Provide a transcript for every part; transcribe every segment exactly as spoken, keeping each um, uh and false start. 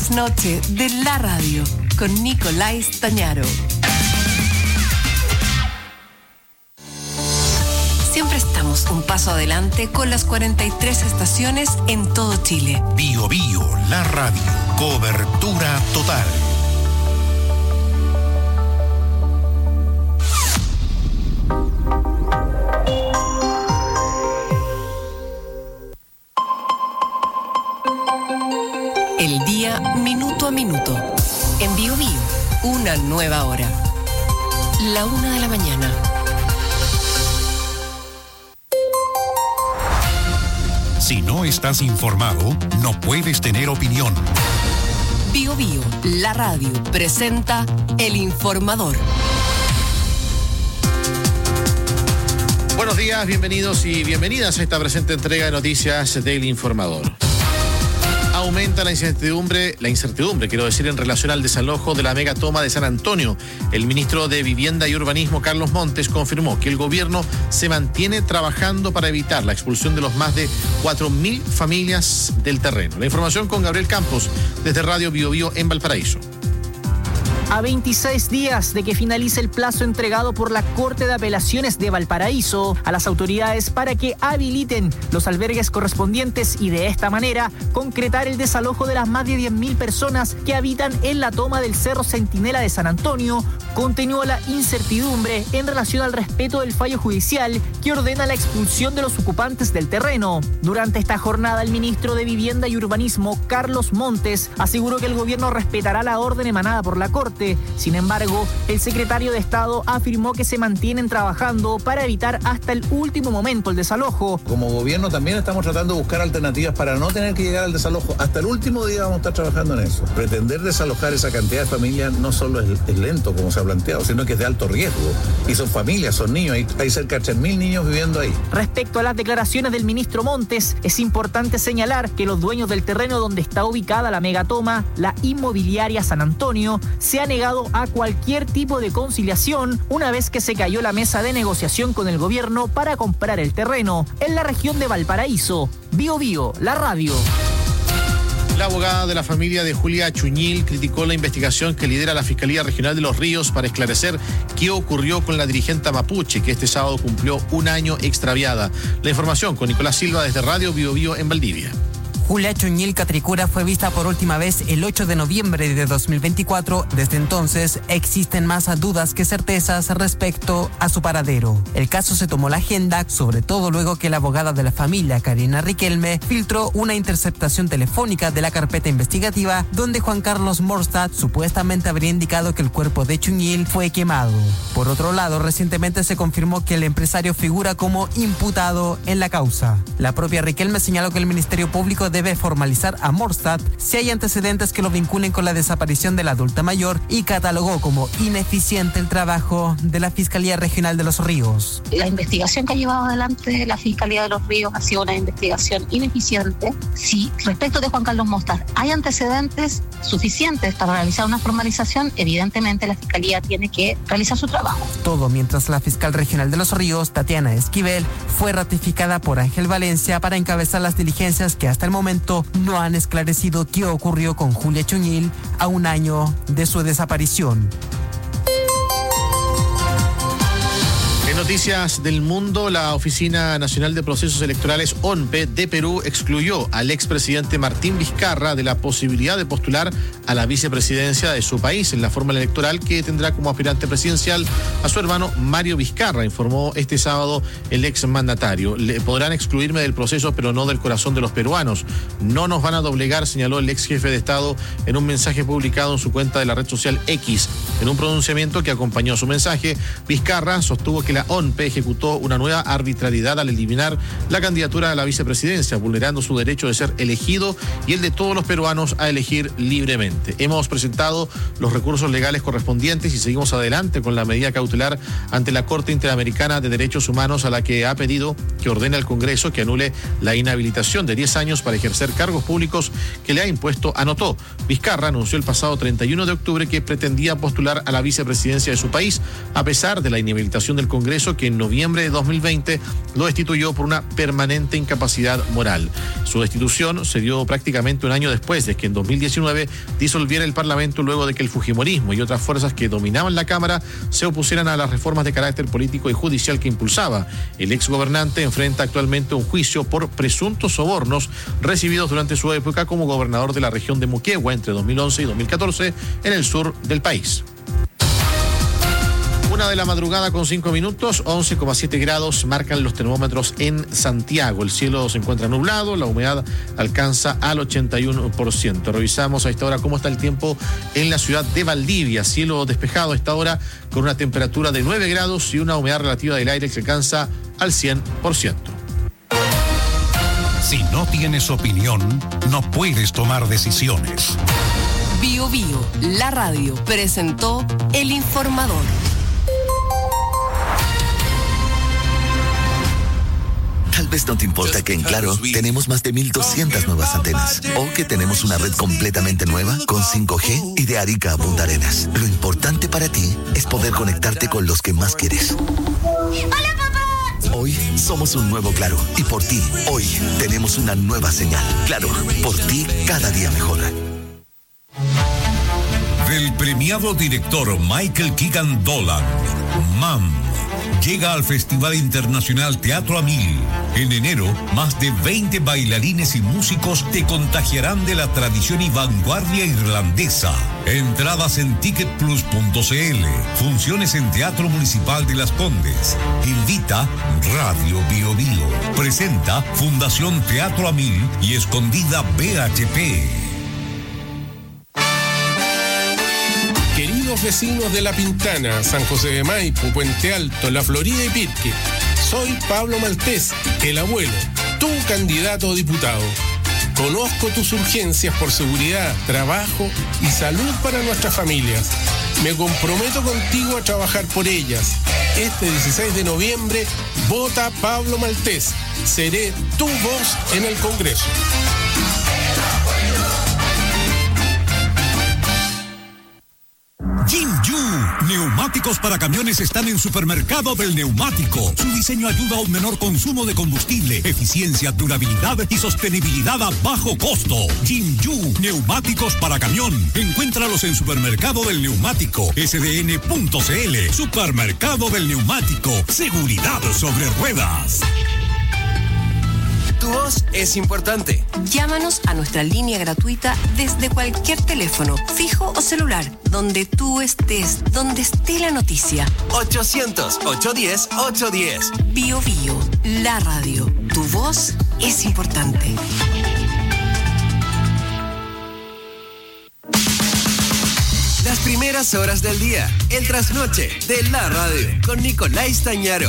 trasnoche de la radio con Nicolás Tañaro. Siempre estamos un paso adelante con las cuarenta y tres estaciones en todo Chile. Bio Bio, la radio. Cobertura total. El día minuto a minuto. En Bio Bio, una nueva hora. La una de la mañana. Si no estás informado, no puedes tener opinión. Bio Bio, la radio, presenta El Informador. Buenos días, bienvenidos y bienvenidas a esta presente entrega de noticias del Informador. Aumenta la incertidumbre, la incertidumbre, quiero decir, en relación al desalojo de la megatoma de San Antonio. El ministro de Vivienda y Urbanismo, Carlos Montes, confirmó que el gobierno se mantiene trabajando para evitar la expulsión de los más de cuatro mil familias del terreno. La información con Gabriel Campos, desde Radio Bio Bio en Valparaíso. A veintiséis días de que finalice el plazo entregado por la Corte de Apelaciones de Valparaíso a las autoridades para que habiliten los albergues correspondientes y de esta manera concretar el desalojo de las más de diez mil personas que habitan en la toma del Cerro Centinela de San Antonio, continuó la incertidumbre en relación al respeto del fallo judicial que ordena la expulsión de los ocupantes del terreno. Durante esta jornada, el ministro de Vivienda y Urbanismo, Carlos Montes, aseguró que el gobierno respetará la orden emanada por la Corte. Sin embargo, el secretario de Estado afirmó que se mantienen trabajando para evitar hasta el último momento el desalojo. Como gobierno también estamos tratando de buscar alternativas para no tener que llegar al desalojo. Hasta el último día vamos a estar trabajando en eso. Pretender desalojar esa cantidad de familias no solo es, es lento, como se ha planteado, sino que es de alto riesgo. Y son familias, son niños, hay, hay cerca de tres mil niños viviendo ahí. Respecto a las declaraciones del ministro Montes, es importante señalar que los dueños del terreno donde está ubicada la megatoma, la inmobiliaria San Antonio, se han negado a cualquier tipo de conciliación una vez que se cayó la mesa de negociación con el gobierno para comprar el terreno en la región de Valparaíso. Bio Bio, la radio. La abogada de la familia de Julia Chuñil criticó la investigación que lidera la Fiscalía Regional de Los Ríos para esclarecer qué ocurrió con la dirigente mapuche que este sábado cumplió un año extraviada. La información con Nicolás Silva desde Radio Bio Bio en Valdivia. Julia Chuñil Catricura fue vista por última vez el ocho de noviembre de dos mil veinticuatro. Desde entonces existen más dudas que certezas respecto a su paradero. El caso se tomó la agenda, sobre todo luego que la abogada de la familia, Karina Riquelme, filtró una interceptación telefónica de la carpeta investigativa donde Juan Carlos Morstad supuestamente habría indicado que el cuerpo de Chuñil fue quemado. Por otro lado, recientemente se confirmó que el empresario figura como imputado en la causa. La propia Riquelme señaló que el Ministerio Público debe formalizar a Morstad si hay antecedentes que lo vinculen con la desaparición de la adulta mayor y catalogó como ineficiente el trabajo de la Fiscalía Regional de Los Ríos. La investigación que ha llevado adelante la Fiscalía de Los Ríos ha sido una investigación ineficiente. Si respecto de Juan Carlos Morstad hay antecedentes suficientes para realizar una formalización, evidentemente la Fiscalía tiene que realizar su trabajo. Todo mientras la fiscal regional de Los Ríos, Tatiana Esquivel, fue ratificada por Ángel Valencia para encabezar las diligencias que hasta el momento no han esclarecido qué ocurrió con Julia Chuñil a un año de su desaparición. En noticias del mundo, la Oficina Nacional de Procesos Electorales, O N P E, de Perú excluyó al expresidente Martín Vizcarra de la posibilidad de postular a la vicepresidencia de su país en la fórmula electoral que tendrá como aspirante presidencial a su hermano Mario Vizcarra, informó este sábado el exmandatario. Le podrán excluirme del proceso, pero no del corazón de los peruanos. No nos van a doblegar, señaló el ex jefe de Estado en un mensaje publicado en su cuenta de la red social X. En un pronunciamiento que acompañó su mensaje, Vizcarra sostuvo que la O N P E ejecutó una nueva arbitrariedad al eliminar la candidatura a la vicepresidencia, vulnerando su derecho de ser elegido y el de todos los peruanos a elegir libremente. Hemos presentado los recursos legales correspondientes y seguimos adelante con la medida cautelar ante la Corte Interamericana de Derechos Humanos, a la que ha pedido que ordene al Congreso que anule la inhabilitación de diez años para ejercer cargos públicos que le ha impuesto, anotó. Vizcarra anunció el pasado treinta y uno de octubre que pretendía postular a la vicepresidencia de su país, a pesar de la inhabilitación del Congreso Congreso, que en noviembre de dos mil veinte lo destituyó por una permanente incapacidad moral. Su destitución se dio prácticamente un año después de que en dos mil diecinueve disolviera el Parlamento, luego de que el fujimorismo y otras fuerzas que dominaban la Cámara se opusieran a las reformas de carácter político y judicial que impulsaba. El exgobernante enfrenta actualmente un juicio por presuntos sobornos recibidos durante su época como gobernador de la región de Moquegua entre dos mil once y dos mil catorce en el sur del país. Una de la madrugada con cinco minutos, once coma siete grados marcan los termómetros en Santiago. El cielo se encuentra nublado, la humedad alcanza al ochenta y uno por ciento. Revisamos a esta hora cómo está el tiempo en la ciudad de Valdivia. Cielo despejado a esta hora con una temperatura de nueve grados y una humedad relativa del aire que alcanza al cien por ciento. Si no tienes opinión, no puedes tomar decisiones. Bio Bio, la radio, presentó El Informador. Tal vez no te importa que en Claro tenemos más de mil doscientas nuevas antenas o que tenemos una red completamente nueva con cinco G y de Arica a Punta Arenas. Lo importante para ti es poder conectarte con los que más quieres. ¡Hola, papá! Hoy somos un nuevo Claro y por ti, hoy tenemos una nueva señal. Claro, por ti cada día mejor. Del premiado director Michael Keegan Dolan, M A M, llega al Festival Internacional Teatro a Mil. En enero, más de veinte bailarines y músicos te contagiarán de la tradición y vanguardia irlandesa. Entradas en ticket plus punto c l. Funciones en Teatro Municipal de Las Condes. Invita Radio Bio Bio. Presenta Fundación Teatro a Mil y Escondida B H P. Queridos vecinos de La Pintana, San José de Maipo, Puente Alto, La Florida y Pirque, soy Pablo Maltés, el abuelo, tu candidato a diputado. Conozco tus urgencias por seguridad, trabajo y salud para nuestras familias. Me comprometo contigo a trabajar por ellas. Este dieciséis de noviembre, vota Pablo Maltés. Seré tu voz en el Congreso. Jinju, neumáticos para camiones están en Supermercado del Neumático. Su diseño ayuda a un menor consumo de combustible, eficiencia, durabilidad y sostenibilidad a bajo costo. Jinju, neumáticos para camión. Encuéntralos en Supermercado del Neumático, s d n punto c l. Supermercado del Neumático, seguridad sobre ruedas. Tu voz es importante. Llámanos a nuestra línea gratuita desde cualquier teléfono, fijo o celular, donde tú estés, donde esté la noticia. ochocientos, ochocientos diez, ochocientos diez. Bio Bio, la radio. Tu voz es importante. Las primeras horas del día, el trasnoche de la radio, con Nicolás Tañaro.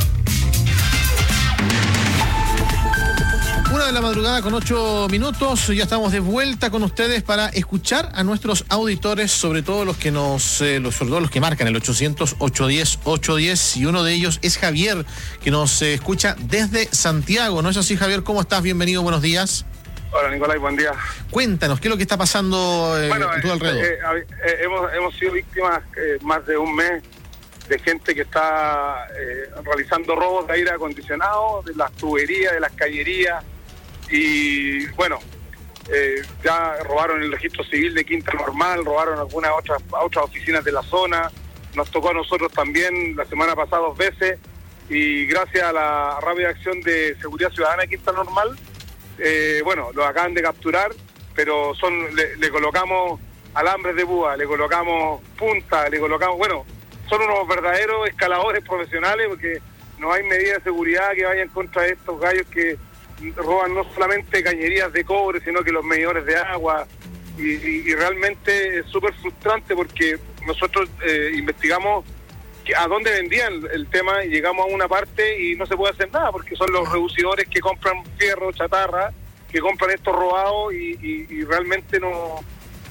Una de la madrugada con ocho minutos, ya estamos de vuelta con ustedes para escuchar a nuestros auditores, sobre todo los que nos, eh, los, sobre todo los que marcan el ochocientos, ochocientos diez, ochocientos diez, y uno de ellos es Javier, que nos eh, escucha desde Santiago. ¿No es así, Javier? ¿Cómo estás? Bienvenido, buenos días. Hola, Nicolás, buen día. Cuéntanos, ¿qué es lo que está pasando eh, bueno, en todo alrededor? Eh, eh, eh, hemos, hemos sido víctimas eh, más de un mes de gente que está eh, realizando robos de aire acondicionado, de las tuberías, de las callerías. Y bueno, eh, ya robaron el registro civil de Quinta Normal, robaron algunas otras otras oficinas de la zona. Nos tocó a nosotros también la semana pasada dos veces, y gracias a la rápida acción de Seguridad Ciudadana de Quinta Normal, eh, bueno, lo acaban de capturar, pero son le, le colocamos alambres de púa, le colocamos punta, le colocamos, bueno, son unos verdaderos escaladores profesionales, porque no hay medida de seguridad que vayan contra estos gallos que roban no solamente cañerías de cobre, sino que los medidores de agua, y, y, y realmente es súper frustrante, porque nosotros eh, investigamos que a dónde vendían el tema y llegamos a una parte y no se puede hacer nada, porque son los reducidores que compran fierro, chatarra, que compran estos robados, y, y, y realmente no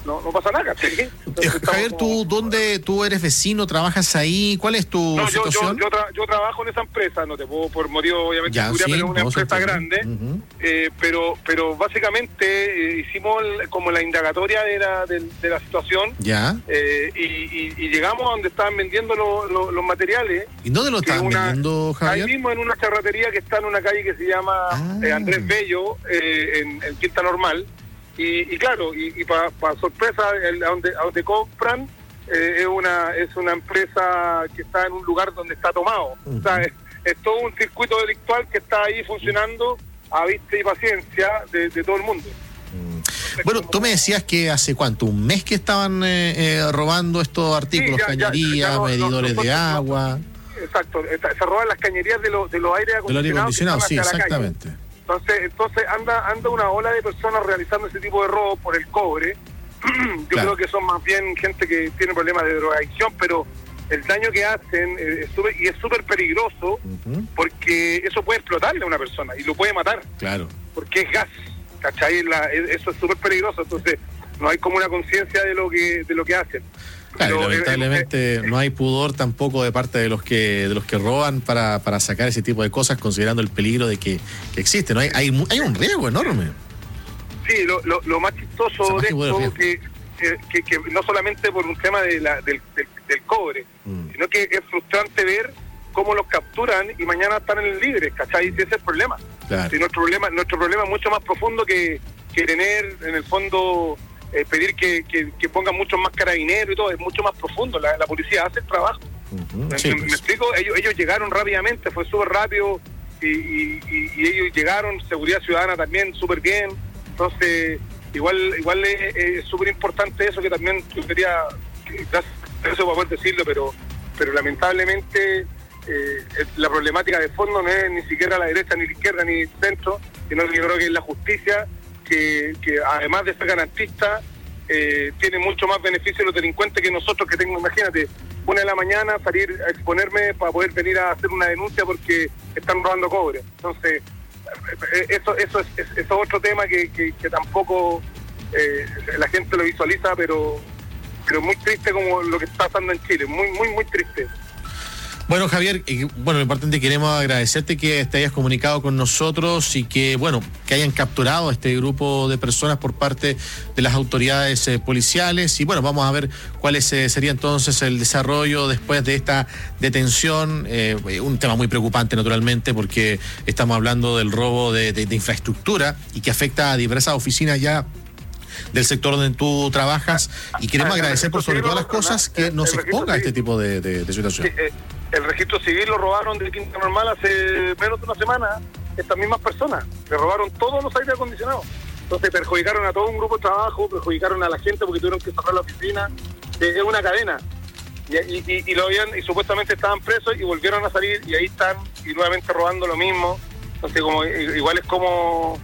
no, no pasa nada, ¿sí? Entonces, Javier, como... ¿tú dónde tú eres vecino, trabajas ahí? ¿Cuál es tu no, situación? Yo, yo, yo, tra yo trabajo en esa empresa, no te puedo por motivo obviamente ya, seguridad, sí, pero es una empresa grande, uh-huh. eh, pero pero básicamente eh, hicimos el, como la indagatoria de la, de, de la situación ya eh, y, y, y llegamos a donde estaban vendiendo lo, lo, los materiales. ¿Y dónde lo estaban una, vendiendo, Javier? Ahí mismo en una charretería que está en una calle que se llama ah. eh, Andrés Bello, eh, en, en Quinta Normal. Y, y claro, y, y para pa sorpresa, el, a, donde, a donde compran eh, es una es una empresa que está en un lugar donde está tomado. Uh-huh. O sea, es, es todo un circuito delictual que está ahí funcionando a vista y paciencia de, de todo el mundo. Entonces, bueno, tú me decías que hace cuánto, un mes que estaban eh, eh, robando estos artículos, sí, cañerías, no, medidores no, de agua. No, exacto, se roban las cañerías de, lo, de los aires acondicionados. De los aire acondicionado, sí, exactamente. Entonces, entonces anda anda una ola de personas realizando ese tipo de robo por el cobre. Yo claro. creo que son más bien gente que tiene problemas de drogadicción, pero el daño que hacen es super, y es súper peligroso uh-huh. porque eso puede explotarle a una persona y lo puede matar. Claro. Porque es gas, ¿cachai? La, eso es súper peligroso, entonces no hay como una conciencia de lo que de lo que hacen. Claro, pero, lamentablemente eh, eh, no hay pudor tampoco de parte de los que de los que roban para, para sacar ese tipo de cosas, considerando el peligro de que, que existe. ¿No? Hay, hay hay un riesgo enorme. Sí, lo, lo, lo más chistoso o sea, de esto es que, que, que no solamente por un tema de la, del, del, del cobre, mm. sino que es frustrante ver cómo los capturan y mañana están en el libre, ¿cachai? Ese es el problema. Claro. Si nuestro problema nuestro problema es mucho más profundo que, que tener, en el fondo... Eh, pedir que, que, que pongan muchos más carabineros y todo, es mucho más profundo, la, la policía hace el trabajo. Uh-huh. ¿Me, sí, me, pues. me explico? Ellos, ellos llegaron rápidamente, fue súper rápido y, y, y, y ellos llegaron, seguridad ciudadana también súper bien, entonces igual igual es súper importante eso que también yo quería, gracias a eso para poder decirlo, pero, pero lamentablemente eh, la problemática de fondo no es ni siquiera la derecha, ni la izquierda, ni el centro, sino que yo creo que es la justicia. Que, que además de ser garantista eh, tiene mucho más beneficio los delincuentes que nosotros que tengo, imagínate, una de la mañana salir a exponerme para poder venir a hacer una denuncia porque están robando cobre. Entonces eso eso es, es, es otro tema que, que, que tampoco eh, la gente lo visualiza, pero pero muy triste como lo que está pasando en Chile, muy muy muy triste. Bueno, Javier, eh, bueno, lo importante, queremos agradecerte que te hayas comunicado con nosotros y que, bueno, que hayan capturado a este grupo de personas por parte de las autoridades eh, policiales. Y bueno, vamos a ver cuál es, eh, sería entonces el desarrollo después de esta detención. Eh, un tema muy preocupante, naturalmente, porque estamos hablando del robo de, de, de infraestructura y que afecta a diversas oficinas ya del sector donde tú trabajas, y queremos agradecer por sobre todas las cosas que nos exponga a este tipo de, de, de situación. Sí, eh, el registro civil lo robaron de Quinta Normal hace menos de una semana, estas mismas personas, le robaron todos los aires acondicionados, entonces perjudicaron a todo un grupo de trabajo, perjudicaron a la gente porque tuvieron que cerrar la oficina, eh, es una cadena, y, y, y, y lo habían, y supuestamente estaban presos y volvieron a salir y ahí están y nuevamente robando lo mismo, entonces como igual es como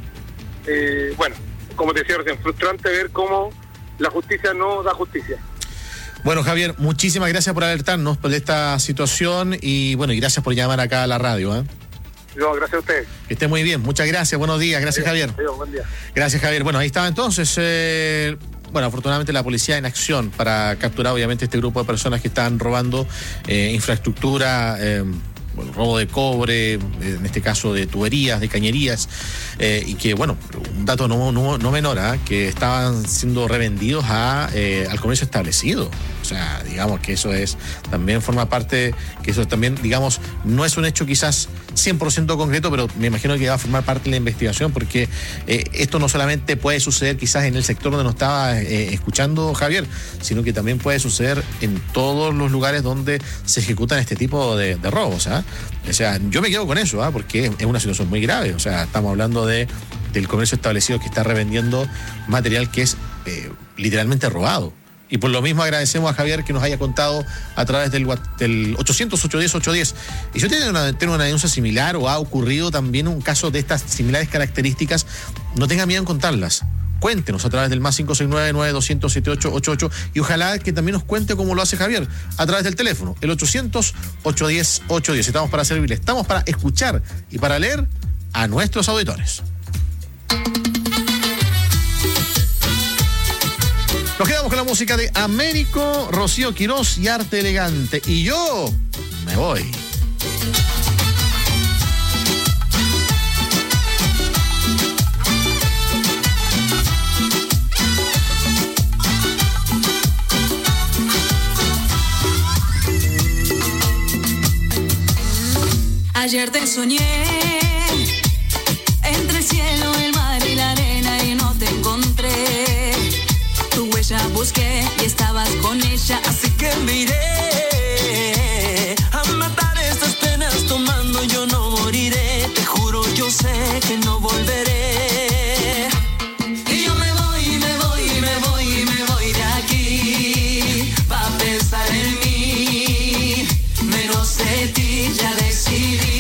eh, bueno, como te decía recién, frustrante ver cómo la justicia no da justicia. Bueno, Javier, muchísimas gracias por alertarnos de esta situación y bueno, y gracias por llamar acá a la radio. ¿eh? No, gracias a usted. Que esté muy bien, muchas gracias, buenos días, gracias adiós, Javier. Adiós, buen día. Gracias, Javier. Bueno, ahí estaba entonces, eh, bueno, afortunadamente la policía en acción para capturar obviamente este grupo de personas que están robando eh, infraestructura, eh, bueno, robo de cobre, en este caso de tuberías, de cañerías, eh, y que, bueno, un dato no, no, no menor, ¿eh? que estaban siendo revendidos a, eh, al comercio establecido. O sea, digamos que eso es, también forma parte, que eso también, digamos, no es un hecho quizás cien por ciento concreto, pero me imagino que va a formar parte de la investigación, porque eh, esto no solamente puede suceder quizás en el sector donde nos estaba eh, escuchando Javier, sino que también puede suceder en todos los lugares donde se ejecutan este tipo de, de robos. ¿eh? O sea, yo me quedo con eso, ¿eh? porque es una situación muy grave. O sea, estamos hablando de del comercio establecido que está revendiendo material que es eh, literalmente robado. Y por lo mismo agradecemos a Javier que nos haya contado a través del, del ochocientos, ochocientos diez, ochocientos diez. Y si usted tiene una, tiene una denuncia similar o ha ocurrido también un caso de estas similares características, no tenga miedo en contarlas. Cuéntenos a través del más cinco seis nueve, nueve dos cero cero, siete ocho ocho ocho y ojalá que también nos cuente cómo lo hace Javier a través del teléfono, el ochocientos, ochocientos diez, ochocientos diez. Estamos para servirle, estamos para escuchar y para leer a nuestros auditores. Nos queda música de Américo, Rocío Quirós y Arte Elegante. Y yo me voy. Ayer te soñé entre el cielo, el mar y la arena y no te encontré. Tu huella busqué y estabas con ella, así que miré a matar estas penas tomando. Yo no moriré, te juro, yo sé que no volveré. Y yo me voy, me voy, me voy, me voy de aquí. Va a pensar en mí, menos de ti ya decidí.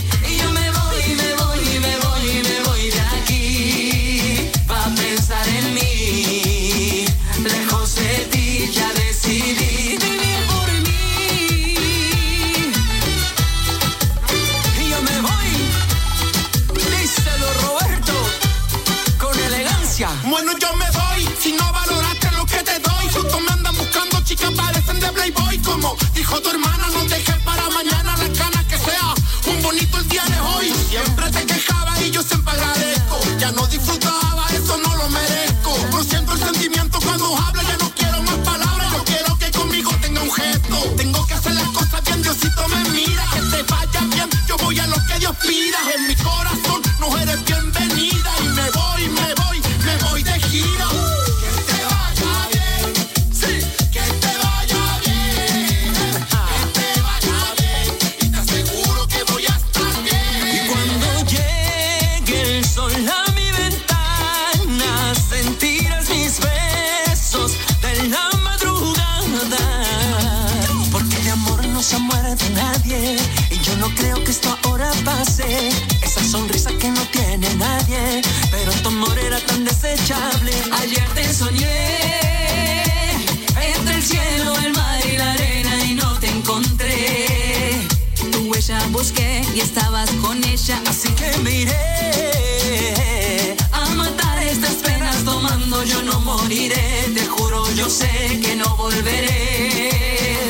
Bueno, yo me voy, si no valoraste lo que te doy. Justo me andan buscando chicas, parecen de Playboy. Como dijo tu hermana, no dejes para mañana las ganas que sea un bonito el día de hoy. Siempre te quejaba y yo siempre agradezco. Ya no disfrutaba, eso no lo merezco. No siento el sentimiento cuando habla, ya no quiero más palabras. Yo quiero que conmigo tenga un gesto. Tengo que hacer las cosas bien, Diosito me mira. Que te vaya bien, yo voy a lo que Dios pida. En mi corazón no eres bienvenida. Y me voy, me voy, me voy de gira. Que te vaya bien, sí, que te vaya bien, que te vaya bien, y te aseguro que voy a estar bien. Y cuando llegue el sol a mi ventana, sentirás mis besos de la madrugada. Porque de amor no se muere de nadie, y yo no creo que esto ahora pase. Esa sonrisa que no tiene nadie, pero tu amor era tan desechable. Ayer te soñé entre el cielo, el mar y la arena y no te encontré. Tu huella busqué y estabas con ella, así que miré a matar estas penas tomando. Yo no moriré, te juro, yo sé que no volveré.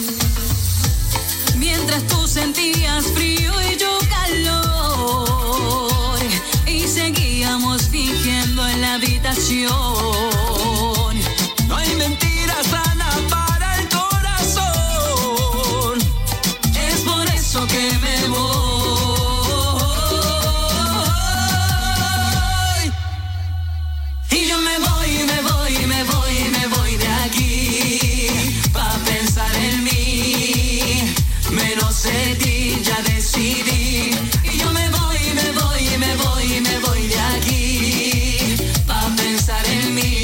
Mientras tú sentías frío y yo calor, y seguíamos fingiendo en la habitación. No hay mentiras sana para el corazón, es por eso que me voy. Y yo me voy, me voy, me voy, me voy de aquí. Pa' pensar en mí, menos de ti ya decidí. Y yo me voy, me voy, me voy, me voy de aquí. Pa' pensar en mí.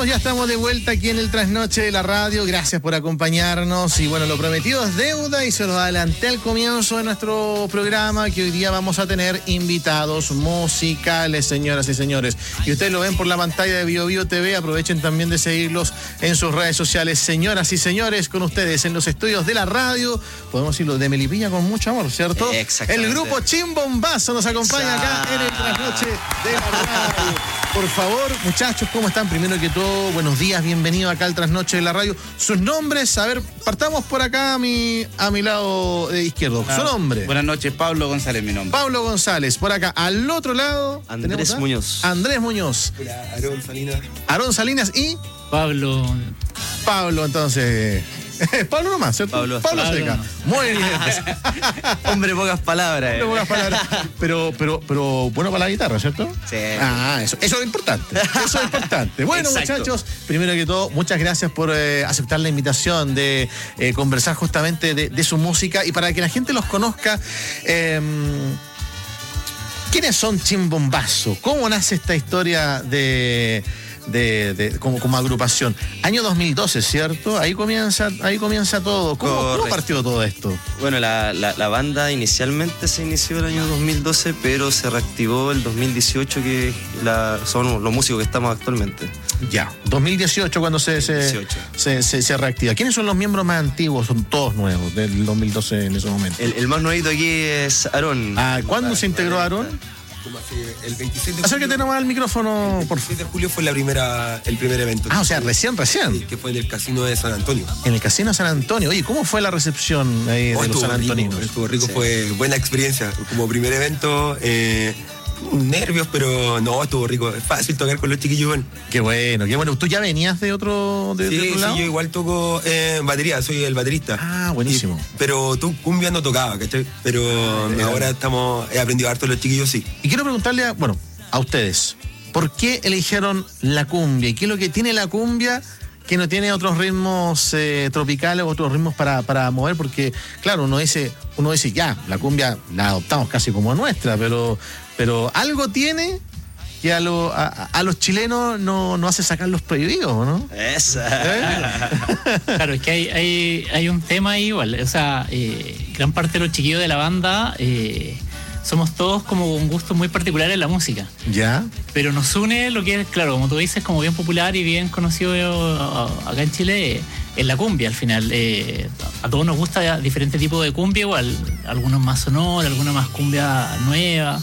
estamos, ya estamos de vuelta aquí en el Trasnoche de la Radio. Gracias por acompañarnos. Y bueno, lo prometido es deuda y se lo adelanté al comienzo de nuestro programa, que hoy día vamos a tener invitados musicales, señoras y señores. Y ustedes lo ven por la pantalla de Bio Bio T V. Aprovechen también de seguirlos en sus redes sociales. Señoras y señores, con ustedes en los estudios de la radio, podemos decirlo, de Melipilla con mucho amor, ¿cierto? Exactamente. El grupo Chimbombazo nos acompaña acá en el Trasnoche de la Radio. Por favor, muchachos, ¿cómo están? Primero que todo, buenos días, bienvenidos acá al Trasnoche de la Radio. Sus nombres, a ver, partamos por acá a mi, a mi lado eh, izquierdo. Ah, Su nombre. Buenas noches, Pablo González, mi nombre. Pablo González, por acá. Al otro lado. Andrés Muñoz. Andrés Muñoz. Hola, Aarón Salinas. Aarón Salinas y. Pablo. Pablo, entonces. Pablo nomás, ¿cierto? Pablo, Pablo Seca. Muy bien. Hombre, pocas palabras. Hombre, eh. pocas palabras. Pero, pero, pero bueno para la guitarra, ¿cierto? Sí. Ah, eso, eso es importante. Eso es importante. Bueno, Exacto. muchachos, primero que todo, muchas gracias por eh, aceptar la invitación de eh, conversar justamente de, de su música y para que la gente los conozca. Eh, ¿Quiénes son Chimbombazo? ¿Cómo nace esta historia de... De, de, como, como agrupación? Año dos mil doce, ¿cierto? Ahí comienza, ahí comienza todo. ¿Cómo, ¿Cómo partió todo esto? Bueno, la, la, la banda inicialmente se inició el año dos mil doce, pero se reactivó el dos mil dieciocho, que la, son los músicos que estamos actualmente. Ya, dos mil dieciocho cuando se, se, se, se, se reactiva. ¿Quiénes son los miembros más antiguos? Son todos nuevos del dos mil doce en ese momento. El, el más nuevito aquí es Aarón. Ah, ¿cuándo se integró Aarón? El veintiséis de julio. Acércate nomás al micrófono, por favor. El veintiséis de julio fue la primera, el primer evento. Ah, o sea, recién, recién. Sí, que fue en el casino de San Antonio. En el casino de San Antonio. Oye, ¿cómo fue la recepción ahí de Oh, los estuvo San Antoninos? rico, estuvo rico, Sí. fue buena experiencia. Como primer evento, eh, nervios, pero no, estuvo rico. Es fácil tocar con los chiquillos. Bueno. Qué bueno, qué bueno. ¿Tú ya venías de otro, de, Sí, de otro sí, lado? yo igual toco eh, batería, soy el baterista. Ah, buenísimo. Y- pero tú cumbia no tocaba, ¿cachai? Pero Ah, ahora estamos, he aprendido harto los chiquillos, sí. Y quiero preguntarle, a, bueno, a ustedes, ¿por qué eligieron la cumbia? ¿Y qué es lo que tiene la cumbia que no tiene otros ritmos eh, tropicales o otros ritmos para, para mover? Porque, claro, uno dice, uno dice, ya, la cumbia la adoptamos casi como nuestra, pero, pero algo tiene que a, lo, a, a los chilenos no, no hace sacar los prohibidos, ¿no? Esa. Claro, es que hay, hay, hay un tema ahí igual. O sea, eh, gran parte de los chiquillos de la banda eh, somos todos como con gustos muy particulares en la música. ¿Ya? Pero nos une lo que es, claro, como tú dices, como bien popular y bien conocido eh, acá en Chile, eh, en la cumbia al final. Eh, a todos nos gusta diferente tipo de cumbia igual. Algunos más sonora, algunos más cumbia nueva.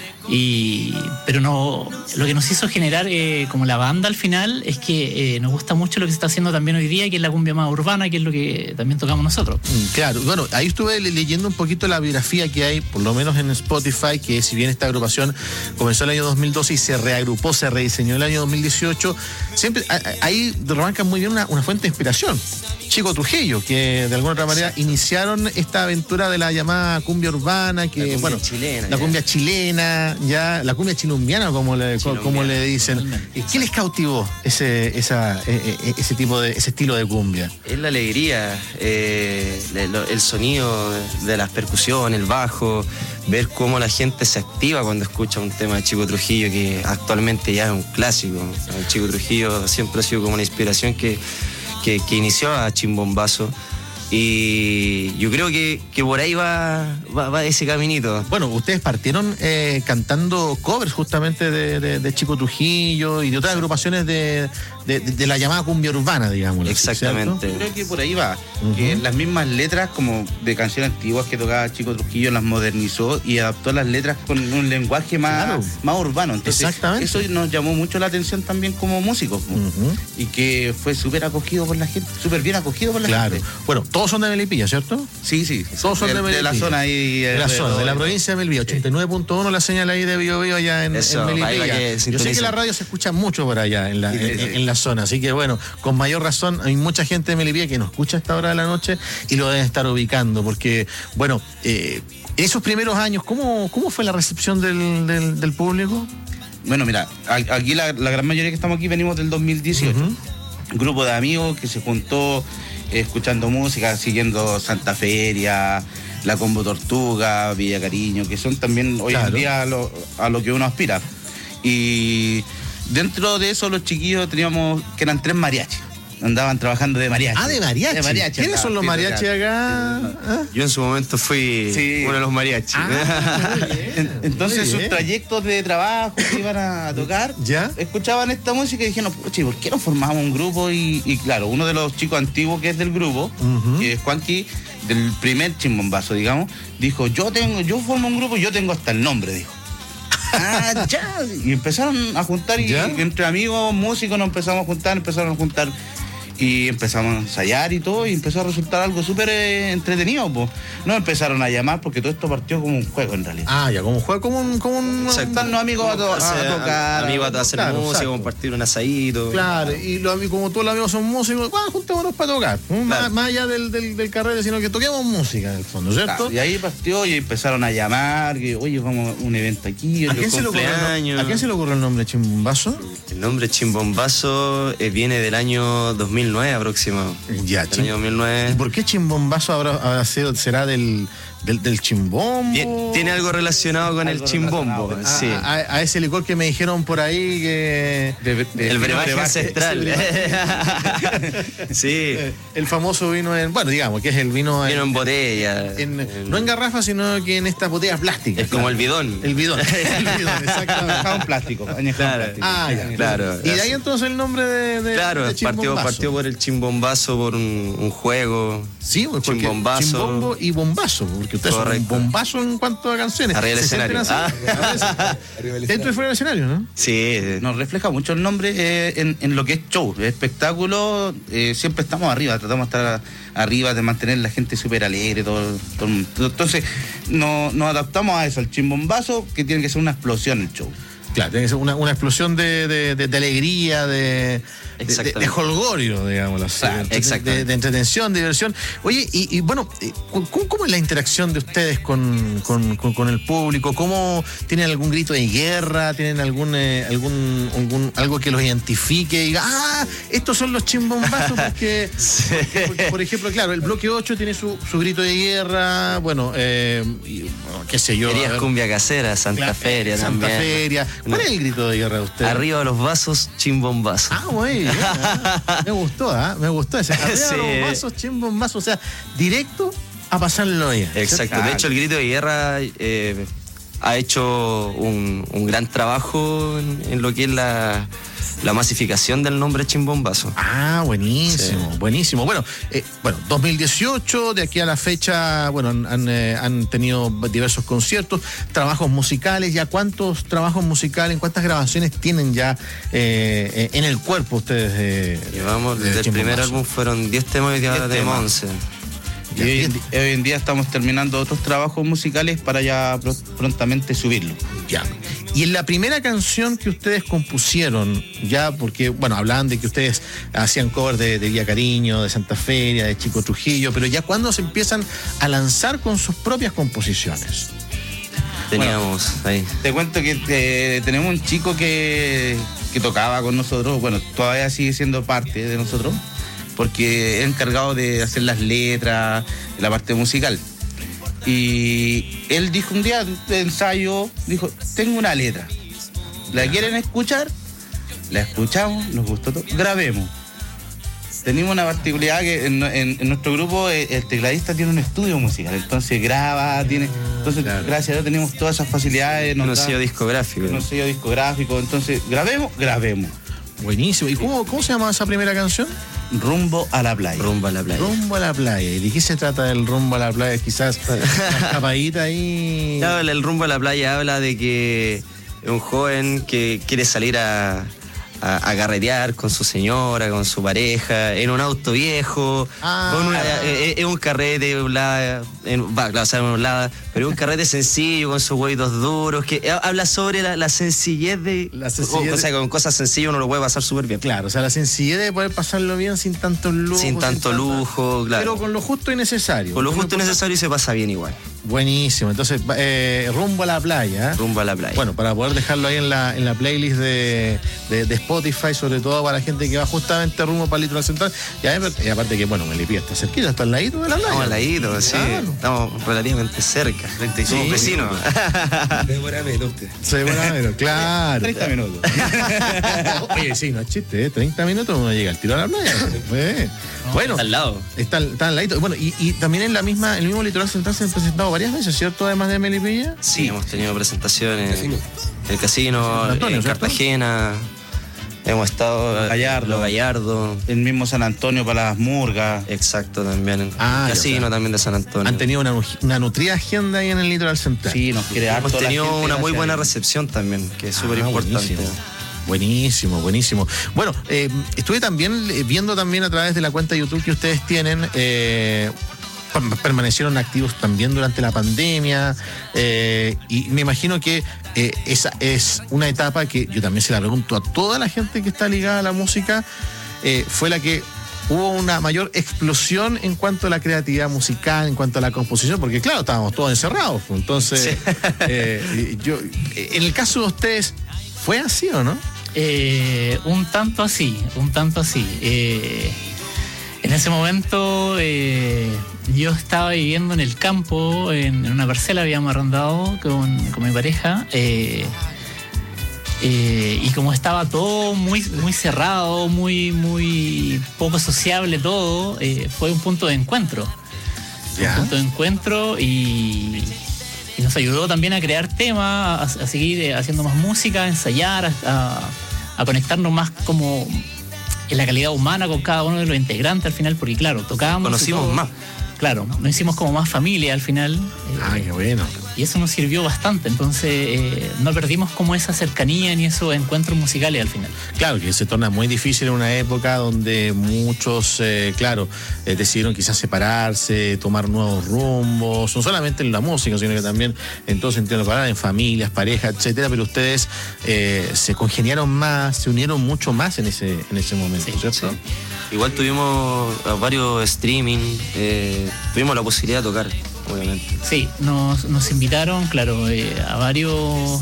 Y, pero no, lo que nos hizo generar eh, como la banda al final es que eh, nos gusta mucho lo que se está haciendo también hoy día, que es la cumbia más urbana, que es lo que también tocamos nosotros. Mm, Claro, bueno, ahí estuve le- leyendo un poquito la biografía que hay, por lo menos en Spotify, que si bien esta agrupación comenzó el año dos mil doce y se reagrupó, se rediseñó el año dos mil dieciocho, siempre a- a- ahí remarcan muy bien una, una fuente de inspiración. Chico Trujillo, que de alguna otra manera iniciaron esta aventura de la llamada cumbia urbana, que La cumbia bueno, chilena, la ya. cumbia chilena, ya, la cumbia chilumbiana, como le, co- como le dicen. ¿Y qué les cautivó ese, esa, e- e- ese tipo de, ese estilo de cumbia? Es la alegría, eh, el, el sonido de las percusiones, el bajo, ver cómo la gente se activa cuando escucha un tema de Chico Trujillo, que actualmente ya es un clásico. El Chico Trujillo siempre ha sido como una inspiración que, que, que inició a Chimbombazo. Y yo creo que, que por ahí va, va, va ese caminito. Bueno, ustedes partieron eh, cantando covers justamente de, de- de Chico Trujillo y de otras agrupaciones de, de- de la llamada cumbia urbana, digamos. Exactamente. Yo creo que por ahí va, que las mismas letras como de canciones antiguas que tocaba Chico Trujillo las modernizó y adaptó las letras con un lenguaje más, Claro. más urbano. Entonces, Exactamente. eso nos llamó mucho la atención también como músicos, ¿no? Y que fue súper acogido por la gente, súper bien acogido por la Claro. gente. Bueno, todos son de Melipilla, ¿cierto? Sí, sí. Todos son de, de, Melipilla. de la zona ahí. De la alrededor. zona, de la provincia de Melipilla. ochenta y nueve punto uno la señal ahí de Bio Bio allá en, Eso, en ahí va Melipilla. que Yo sé sintonicen. que la radio se escucha mucho por allá en la, Sí, sí, en, sí. en la zona, así que bueno, con mayor razón hay mucha gente de Melipilla que nos escucha a esta hora de la noche y lo deben estar ubicando, porque bueno, eh, en esos primeros años, ¿cómo, cómo fue la recepción del, del, del público? Bueno, mira, a- aquí la, la gran mayoría que estamos aquí venimos del dos mil dieciocho. Un grupo de amigos que se juntó eh, escuchando música, siguiendo Santa Feria, La Combo Tortuga, Villa Cariño, que son también hoy Claro. en día a lo, a lo que uno aspira. Y, dentro de eso los chiquillos teníamos, que eran tres mariachis. Andaban trabajando de mariachi. Ah, de mariachi. De mariachi ¿Quiénes andaban, son los sí, mariachis claro. acá? ¿Ah? Yo en su momento fui Sí. uno de los mariachis. Ah, muy bien, En- Entonces muy sus bien. trayectos de trabajo que iban a tocar, ¿Ya? escuchaban esta música y dijeron, pucha, ¿por qué no formamos un grupo? Y, y claro, uno de los chicos antiguos que es del grupo, Ujú. que es Juanqui, del primer chimbombazo, digamos, dijo, yo tengo, yo formo un grupo y yo tengo hasta el nombre, dijo. Ah, ya. Y empezaron a juntar y ¿Ya? entre amigos, músicos nos empezamos a juntar, empezaron a juntar y empezamos a ensayar y todo y empezó a resultar algo súper eh, entretenido, pues. Nos empezaron a llamar porque todo esto partió como un juego en realidad. Ah, ya, como juega como un... Como un Juntarnos amigos a, to- a Hacer- tocar. amigos a hacer Claro, música, exacto. compartir un asadito. Claro, y los amigos, como todos los amigos son músicos, bueno, juntémonos para tocar. Más, Claro. más allá del, del, del carrete, sino que toquemos música en el fondo, ¿cierto? Claro, y ahí partió y empezaron a llamar, que oye, vamos a un evento aquí. ¿A los quién, se le ocurrió el, cumpleaños. no- ¿A quién se le ocurrió el nombre Chimbombazo? El nombre Chimbombazo eh, viene del año dos mil nueve aproximado. Ya, Del chim- año dos mil nueve. ¿Y por qué Chimbombazo habrá, habrá sido, será del, del, del chimbombo? Tie- Tiene algo relacionado con Algo el chimbombo. relacionado, A, Sí. a- a ese licor que me dijeron por ahí que... De- de- El de- brebaje brebaje. ancestral. Sí. eh, el famoso vino en... Bueno, digamos, que es el vino... Vino en botella. en- En- no en garrafa, sino que en estas botellas plásticas. Es como el bidón. El bidón. El bidón, exactamente. Añejado en plástico, añejado en Claro. plástico. Ah, ya. Claro. Y de ahí entonces el nombre de, de Claro, de partió, Chimbombazo. partió por el chimbombazo, por un, un juego. Sí, porque Chimbombazo. chimbombo y bombazo, porque ustedes Correcto. son un bombazo en cuanto a canciones. Arriba del ¿Se sienten escenario. así? Dentro y fuera del escenario, ¿no? Sí. Nos refleja mucho el nombre eh, en, en lo que es show, espectáculo, eh, siempre estamos arriba, tratamos de estar a- arriba, de mantener la gente súper alegre, todo, todo el mundo. Entonces no, nos adaptamos a eso, al chimbombazo, que tiene que ser una explosión el show. Claro, tiene que ser una, una explosión de, de, de- de alegría, de, de, de, Exactamente. de jolgorio, digamos así. Claro, de, exactamente. de, de entretención, diversión. Oye, y, y bueno, eh, ¿cómo, cómo es la interacción de ustedes con, con, con- con el público? ¿Cómo tienen algún grito de guerra? ¿Tienen algún, eh, algún, algún algo que los identifique? Y diga, ah, estos son los chimbombazos, porque, porque, porque, por ejemplo, claro, el bloque ocho tiene su, su grito de guerra, bueno, eh, y, bueno, qué sé yo. a Querías ver, cumbia casera, Santa claro, Feria Santa también. Feria. ¿Cuál es el grito de guerra de ustedes? Arriba los vasos, chimbombazo. Ah, muy bien. ah. Me gustó, ¿ah? Me gustó ese. Arriba Sí. los vasos, chimbombazo, o sea, directo a pasarlo bien. Exacto. De hecho, el grito de guerra eh, ha hecho un, un gran trabajo en, en lo que es la, la masificación del nombre chimbombazo. Ah, buenísimo, Sí. buenísimo. Bueno, eh, bueno, dos mil dieciocho, de aquí a la fecha, bueno, han, han, eh, han tenido diversos conciertos, trabajos musicales. ¿Ya cuántos trabajos musicales, cuántas grabaciones tienen ya eh, eh, en el cuerpo ustedes? Eh, Llevamos, de desde el primer Chimbombazo? álbum fueron diez temas y ahora diez tenemos temas. once. Y hoy en, di- hoy en día estamos terminando otros trabajos musicales para ya pro- prontamente subirlo. Ya. Y en la primera canción que ustedes compusieron, ya porque, bueno, hablaban de que ustedes hacían covers de, de Vía Cariño, de Santa Feria, de Chico Trujillo, pero ya cuando se empiezan a lanzar con sus propias composiciones. Teníamos ahí. Te cuento que eh, tenemos un chico que, que tocaba con nosotros, bueno, todavía sigue siendo parte de nosotros, porque es encargado de hacer las letras, de la parte musical. Y él dijo un día de ensayo, dijo, tengo una letra, ¿la quieren escuchar? La escuchamos, nos gustó todo, grabemos. Tenemos una particularidad que en, en- en nuestro grupo eh, el tecladista tiene un estudio musical, entonces graba, tiene, entonces gracias a Dios tenemos todas esas facilidades. nos Un da- sello discográfico. un sello discográfico, entonces grabemos, grabemos. Buenísimo. ¿Y cómo, cómo se llama esa primera canción? Rumbo a la playa. Rumbo a la playa. Rumbo a la playa. ¿Y de qué se trata el rumbo a la playa? Quizás una escapadita ahí. Habla, el rumbo a la playa habla de que es un joven que quiere salir a, a, a carretear con su señora, con su pareja, en un auto viejo, Ah. con una, eh, es un carrete, bla, en, va, claro, o sea, en bla, pero es un carrete sencillo, con sus huevitos duros, que ha- habla sobre la, la sencillez de... La sencillez o, o sea, con cosas sencillas uno lo puede pasar súper bien. Claro, o sea, la sencillez de poder pasarlo bien sin tanto lujo. Sin tanto tanta- lujo, claro. Pero con lo justo y necesario. Con lo Muy justo y importante. necesario y se pasa bien igual. Buenísimo. Entonces, eh, rumbo a la playa. Rumbo a la playa. Bueno, para poder dejarlo ahí en la, en la playlist de, de, de Spotify, sobre todo para la gente que va justamente rumbo para el litoral central. Y, además, y aparte que, bueno, Melipilla está cerquita, está al ladito de la playa. Estamos al ladito, sí. Claro. Estamos relativamente cerca. treinta y cinco sí, vecinos. Seguramente usted. Seguramente, claro. treinta minutos. Oye, sí, no es chiste, ¿eh? treinta minutos uno llega al tiro a la playa. Eh. No, bueno, está al lado. Está, está al ladito. Bueno, y, y también en la misma, en el mismo litoral central se han presentado varias veces, ¿cierto? Además de Melipilla. Sí, hemos tenido presentaciones en el casino, San Antonio, en ¿cierto? Cartagena. Hemos estado en Gallardo. Gallardo. El mismo San Antonio para las murgas. Exacto, también. En Ah, el ya, casino o sea, también de San Antonio. Han tenido una, una nutrida agenda ahí en el litoral central. Sí, nos quiere harto Hemos la tenido gente, una muy gracias buena a Dios. recepción también, que es súper Ah, importante. buenísimo. Buenísimo, buenísimo. Bueno, eh, estuve también eh, viendo también a través de la cuenta de YouTube que ustedes tienen, eh, permanecieron activos también durante la pandemia, eh, y me imagino que eh, esa es una etapa que yo también se la pregunto a toda la gente que está ligada a la música, eh, fue la que hubo una mayor explosión en cuanto a la creatividad musical, en cuanto a la composición, porque claro, estábamos todos encerrados, entonces, sí. eh, yo, en el caso de ustedes, ¿fue así o no? Eh, un tanto así, un tanto así. Eh, en ese momento eh, yo estaba viviendo en el campo, en, en una parcela habíamos arrendado con, con mi pareja, eh, eh, y como estaba todo muy, muy cerrado, muy, muy poco sociable todo, eh, fue un punto de encuentro. ¿Ya? Un punto de encuentro y... Y nos ayudó también a crear temas, a, a seguir haciendo más música, a ensayar, a, a, a conectarnos más como en la calidad humana con cada uno de los integrantes al final, porque claro, tocábamos... Conocimos todo, más. Claro, nos hicimos como más familia al final. Ah, eh, qué bueno. Y eso nos sirvió bastante, entonces eh, no perdimos como esa cercanía ni esos encuentros musicales al final. Claro, que se torna muy difícil en una época donde muchos, eh, claro, eh, decidieron quizás separarse, tomar nuevos rumbos, no solamente en la música, sino que también en todo sentido de la palabra, en familias, parejas, etcétera, pero ustedes eh, se congeniaron más, se unieron mucho más en ese, en ese momento, Sí, ¿cierto? sí. Igual tuvimos varios streaming, eh, tuvimos la posibilidad de tocar, obviamente. Sí, nos, nos invitaron, claro, eh, a varios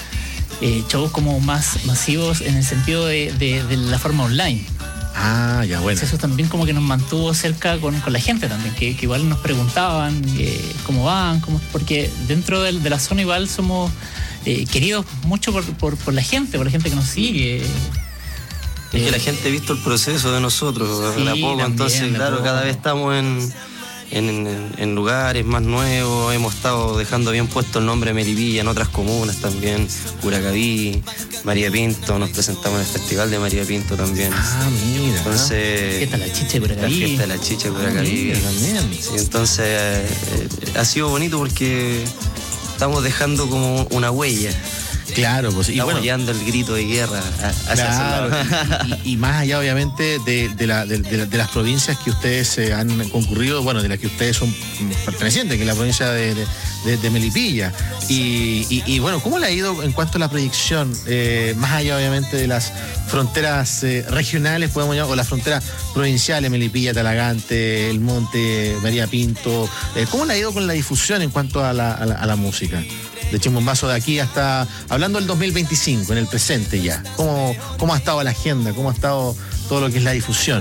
eh, shows como más masivos en el sentido de, de, de la forma online. Ah, ya, bueno. Eso también como que nos mantuvo cerca con, con la gente también, que, que igual nos preguntaban eh, cómo van, cómo, porque dentro de, de la zona igual somos eh, queridos mucho por, por, por la gente, por la gente que nos sigue. Es que la gente ha visto el proceso de nosotros, Sí, de a poco, también, entonces, de a claro, poco. cada vez estamos en, en, en, en lugares más nuevos, hemos estado dejando bien puesto el nombre de Melipilla en otras comunas también, Curacaví, María Pinto, nos presentamos en el Festival de María Pinto también. Ah, mira. Entonces, Fiesta de la Chicha de la Curacaví. fiesta de la chicha de Curacaví. Mira, también. Sí, entonces eh, eh, ha sido bonito porque estamos dejando como una huella. Claro, pues, y Estamos bueno, guiando el grito de guerra hacia claro, ese lado. y, y más allá obviamente de, de, la, de, de, de las provincias que ustedes eh, han concurrido, bueno, de las que ustedes son pertenecientes, que es la provincia de, de, de Melipilla. Y, y, y bueno, ¿cómo le ha ido en cuanto a la proyección? Eh, más allá obviamente de las fronteras eh, regionales, podemos llamar, o las fronteras provinciales, Melipilla, Talagante, El Monte, María Pinto. Eh, ¿Cómo le ha ido con la difusión en cuanto a la, a la, a la música? De Chimbombazo de aquí hasta, hablando del dos mil veinticinco, en el presente ya. ¿Cómo, cómo ha estado la agenda? ¿Cómo ha estado todo lo que es la difusión?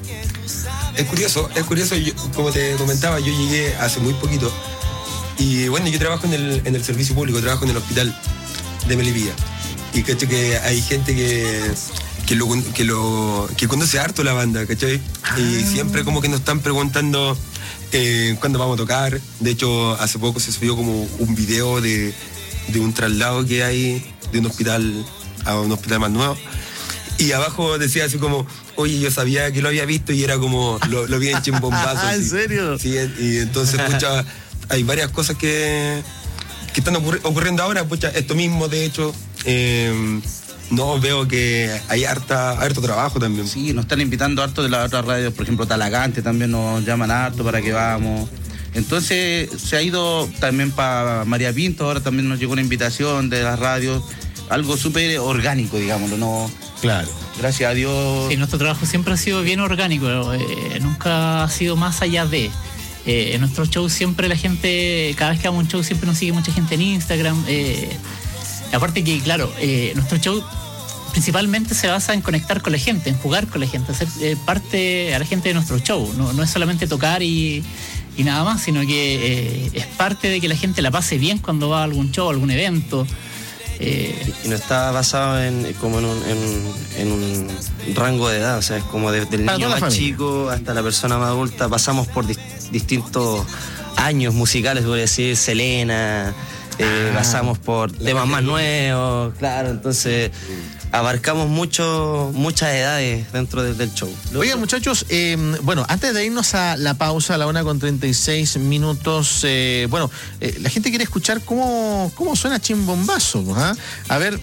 Es curioso, es curioso, yo, como te comentaba, yo llegué hace muy poquito y bueno, yo trabajo en el, en el servicio público, trabajo en el hospital de Melipilla y cacho que hay gente que, que, lo, que, lo, que conoce harto la banda, ¿cachai? Ah. Y siempre como que nos están preguntando eh, cuándo vamos a tocar. De hecho, hace poco se subió como un video de, de un traslado que hay de un hospital a un hospital más nuevo. Y abajo decía así como, oye, yo sabía que lo había visto y era como, lo, lo vi en Chimbombazo. ¿En serio? Sí, y entonces, pucha, hay varias cosas que, que están ocurri- ocurriendo ahora, pucha, esto mismo, de hecho, eh, no, veo que hay harta, harto trabajo también. Sí, nos están invitando harto de las otras radios, por ejemplo, Talagante también nos llaman harto para que vamos. Entonces, se ha ido también para María Pinto, ahora también nos llegó una invitación de las radios, algo súper orgánico, digámoslo, no... Claro. Gracias a Dios. Sí, nuestro trabajo siempre ha sido bien orgánico, eh, nunca ha sido más allá de. Eh, en nuestros shows siempre la gente, cada vez que hagamos un show siempre nos sigue mucha gente en Instagram. Eh, aparte que, claro, eh, nuestro show principalmente se basa en conectar con la gente, en jugar con la gente, hacer eh, parte a la gente de nuestro show. No, no es solamente tocar y, y nada más, sino que eh, es parte de que la gente la pase bien cuando va a algún show, a algún evento. Eh, y no está basado en como en un, en, en un rango de edad, o sea, es como de, del niño más familia. Chico hasta la persona más adulta. Pasamos por dis, distintos años musicales, voy a decir, Selena, eh, ah, pasamos por temas más nuevos, claro, entonces abarcamos mucho, muchas edades dentro de, del show. Oigan, muchachos, eh, bueno, antes de irnos a la pausa, a la una con treinta y seis minutos, eh, bueno, eh, la gente quiere escuchar cómo, cómo suena Chimbombazo, ¿eh? A ver,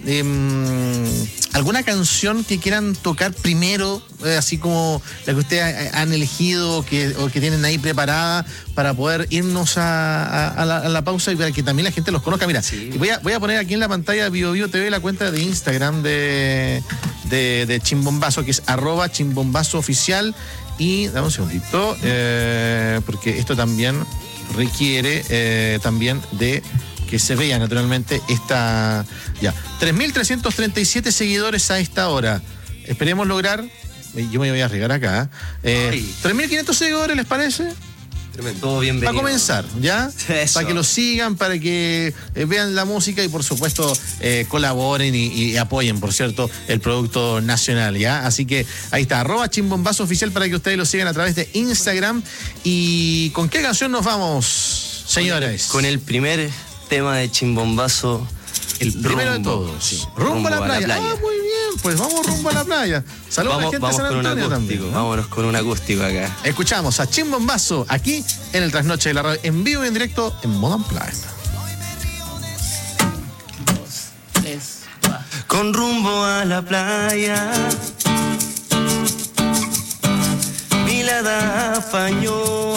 eh, ¿alguna canción que quieran tocar primero, eh, así como la que ustedes han elegido que, o que tienen ahí preparada para poder irnos a, a, a, la, a la pausa y para que también la gente los conozca? Mira, sí. voy, a, voy a poner aquí en la pantalla de Bio Bio T V la cuenta de Instagram de De, de Chimbombazo, que es arroba Chimbombazo oficial. Y dame un segundito, eh, porque esto también requiere eh, también de que se vea naturalmente esta. Ya, tres mil trescientos treinta y siete seguidores a esta hora. Esperemos lograr, yo me voy a arriesgar acá, eh, tres mil quinientos seguidores, ¿les parece? Todo bienvenido. Para comenzar, ¿ya? Eso. Para que lo sigan, para que eh, vean la música y por supuesto eh, colaboren y, y apoyen, por cierto, el producto nacional, ¿ya? Así que ahí está, arroba Chimbombazo oficial para que ustedes lo sigan a través de Instagram. ¿Y con qué canción nos vamos, señores? Con el primer tema de Chimbombazo. El primero rumbo, de todos. Sí. Rumbo, rumbo a, la, a playa. la playa. Ah, muy bien, pues vamos rumbo a la playa. Saludos a la gente de San Antonio también, ¿no? Vámonos con un acústico acá. Escuchamos a Chimbombazo aquí en el Trasnoche de la Radio, en vivo y en directo en Modo Unplugged. Dos, tres, va. Con rumbo a la playa, mirada afañó,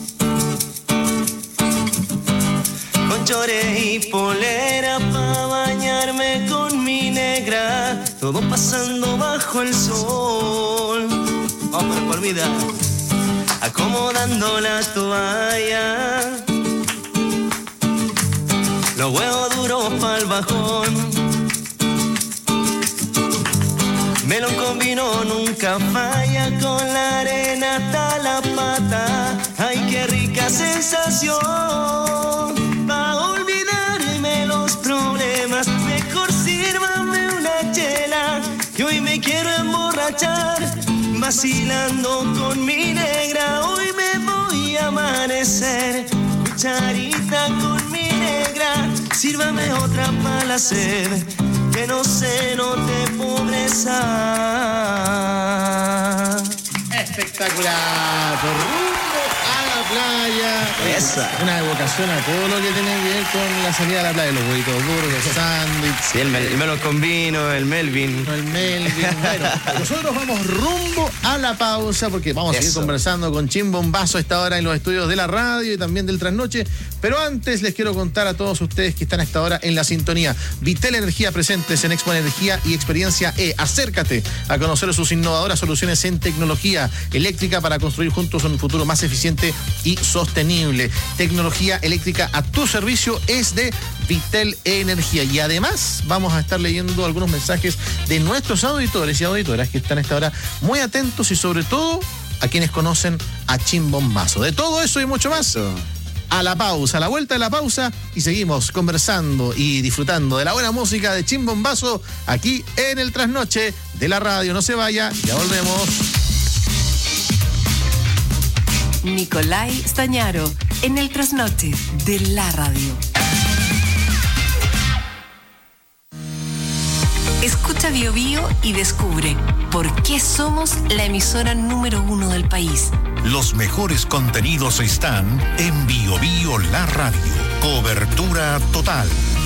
con chore y polera pa' bañarme con mi negra, todo pasando bajo el sol. Vamos por vida, acomodando la toalla, los huevos duros pa'l bajón. Melón con vino nunca falla, con la arena hasta la pata. Ay, qué rica sensación. Pa' olvidarme los problemas, mejor sírvame una chela, que hoy me quiero emborrachar, vacilando con mi negra. Hoy me voy a amanecer, cucharita con mi negra, sírvame otra pa' la sed, que no se note pobreza. Espectacular, por rumbo a la playa. Esa. Una evocación a todo lo que tiene que ver con la salida a la playa, los huevitos duros, los sándwiches. Sí, el, mel, el melón con vino, el Melvin. El Melvin. Bueno, nosotros vamos rumbo a la pausa porque vamos Eso. a seguir conversando con Chimbombazo a esta hora en los estudios de la radio y también del Trasnoche. Pero antes les quiero contar a todos ustedes que están a esta hora en la sintonía. Vitel Energía presentes en Expo Energía y Experiencia E. Acércate a conocer sus innovadoras soluciones en tecnología eléctrica para construir juntos un futuro más eficiente y sostenible. Tecnología eléctrica a tu servicio es de Vitel Energía. Y además vamos a estar leyendo algunos mensajes de nuestros auditores y auditoras que están a esta hora muy atentos y sobre todo a quienes conocen a Chimbombazo. De todo eso y mucho más. A la pausa, a la vuelta de la pausa y seguimos conversando y disfrutando de la buena música de Chimbombazo aquí en el Trasnoche de la radio. No se vaya, ya volvemos. Nicolai Stañaro en el Trasnoche de la radio. Escucha Bio Bio y descubre por qué somos la emisora número uno del país. Los mejores contenidos están en Bio Bio La Radio. Cobertura total.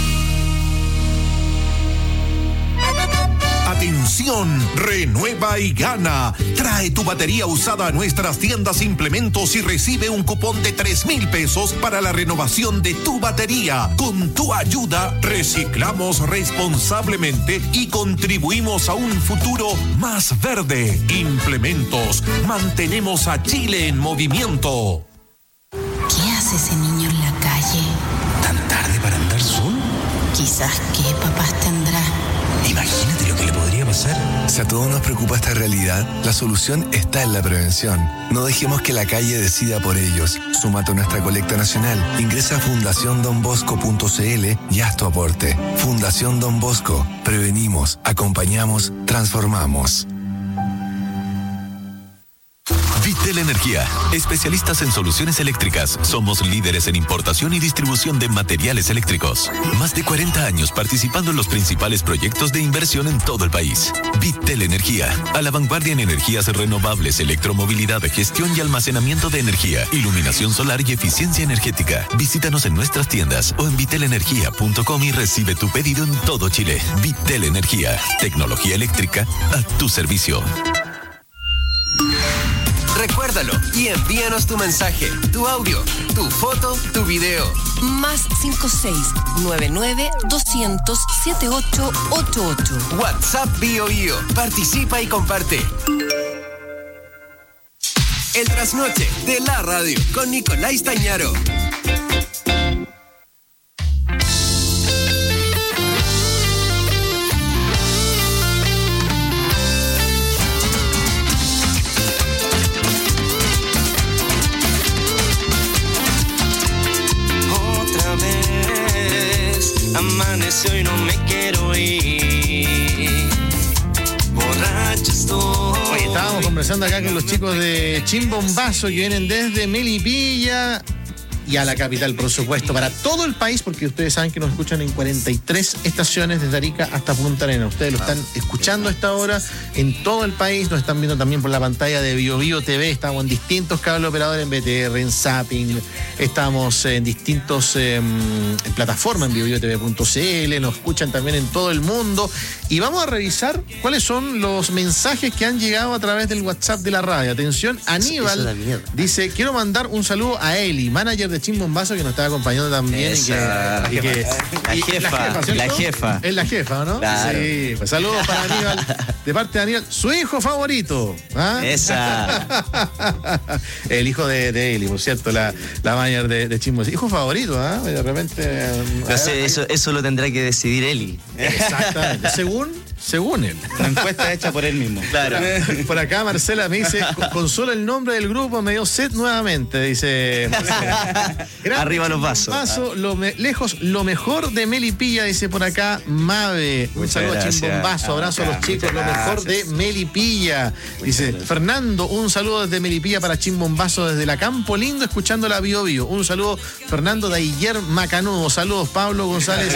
Atención, renueva y gana. Trae tu batería usada a nuestras tiendas Implementos y recibe un cupón de tres mil pesos para la renovación de tu batería. Con tu ayuda, reciclamos responsablemente y contribuimos a un futuro más verde. Implementos, mantenemos a Chile en movimiento. ese niño en la calle? ¿Tan tarde para andar solo? Quizás qué papás tendrá. Imagínate lo que le podría pasar. Si a todos nos preocupa esta realidad, la solución está en la prevención. No dejemos que la calle decida por ellos. Súmate a nuestra colecta nacional. Ingresa a fundación don bosco punto c l y haz tu aporte. Fundación Don Bosco. Prevenimos, acompañamos, transformamos. Vitel Energía, especialistas en soluciones eléctricas. Somos líderes en importación y distribución de materiales eléctricos. Más de cuarenta años participando en los principales proyectos de inversión en todo el país. Vitel Energía, a la vanguardia en energías renovables, electromovilidad, gestión y almacenamiento de energía, iluminación solar y eficiencia energética. Visítanos en nuestras tiendas o en vitel energía punto com y recibe tu pedido en todo Chile. Vitel Energía, tecnología eléctrica a tu servicio. Recuérdalo y envíanos tu mensaje, tu audio, tu foto, tu video. Más cinco seis nueve nueve doscientos setenta y ocho ochenta y ocho. WhatsApp Bio Bio. Participa y comparte. El trasnoche de la radio con Nicolás Tañaro. Amaneció y no me quiero ir. Borracho estoy. Oye, estábamos conversando acá con los chicos de Chimbombazo que vienen desde Melipilla y a la capital, por supuesto, para todo el país, porque ustedes saben que nos escuchan en cuarenta y tres estaciones desde Arica hasta Punta Arenas. Ustedes lo están escuchando a esta hora en todo el país, nos están viendo también por la pantalla de Bio Bio T V, estamos en distintos cables operadores, en B T R, en Zapping, estamos en distintos eh, en plataformas, en bio bio t v punto c l, nos escuchan también en todo el mundo, y vamos a revisar cuáles son los mensajes que han llegado a través del WhatsApp de la radio. Atención, Aníbal dice, quiero mandar un saludo a Eli, manager de Chimbombazo, que nos está acompañando también. Esa, y que, y que, la, y jefa, la jefa, la jefa. Es la jefa, ¿no? Claro. Sí, pues saludos para Aníbal, de parte de Aníbal, su hijo favorito. ¿Ah? Esa. El hijo de, de Eli, por cierto, la, la manager de, de Chimbombazo. Hijo favorito, ¿ah? ¿eh? De repente. No sé, eso, eso lo tendrá que decidir Eli. Exactamente. Según. Según él. La encuesta hecha por él mismo. Claro. Por acá Marcela me dice, con, con solo el nombre del grupo me dio sed nuevamente, dice Marcela. Arriba los vasos. Vaso, lo me, lejos, lo mejor de Melipilla, dice por acá Mave. Un muchas saludo gracias. a Chimbombazo, abrazo Acá, a los chicos, lo mejor de Melipilla. Dice Fernando, un saludo desde Melipilla para Chimbombazo, desde la Campo Lindo, escuchando la Bio Bio. Un saludo, Fernando de Ayer Macanudo. Saludos, Pablo González.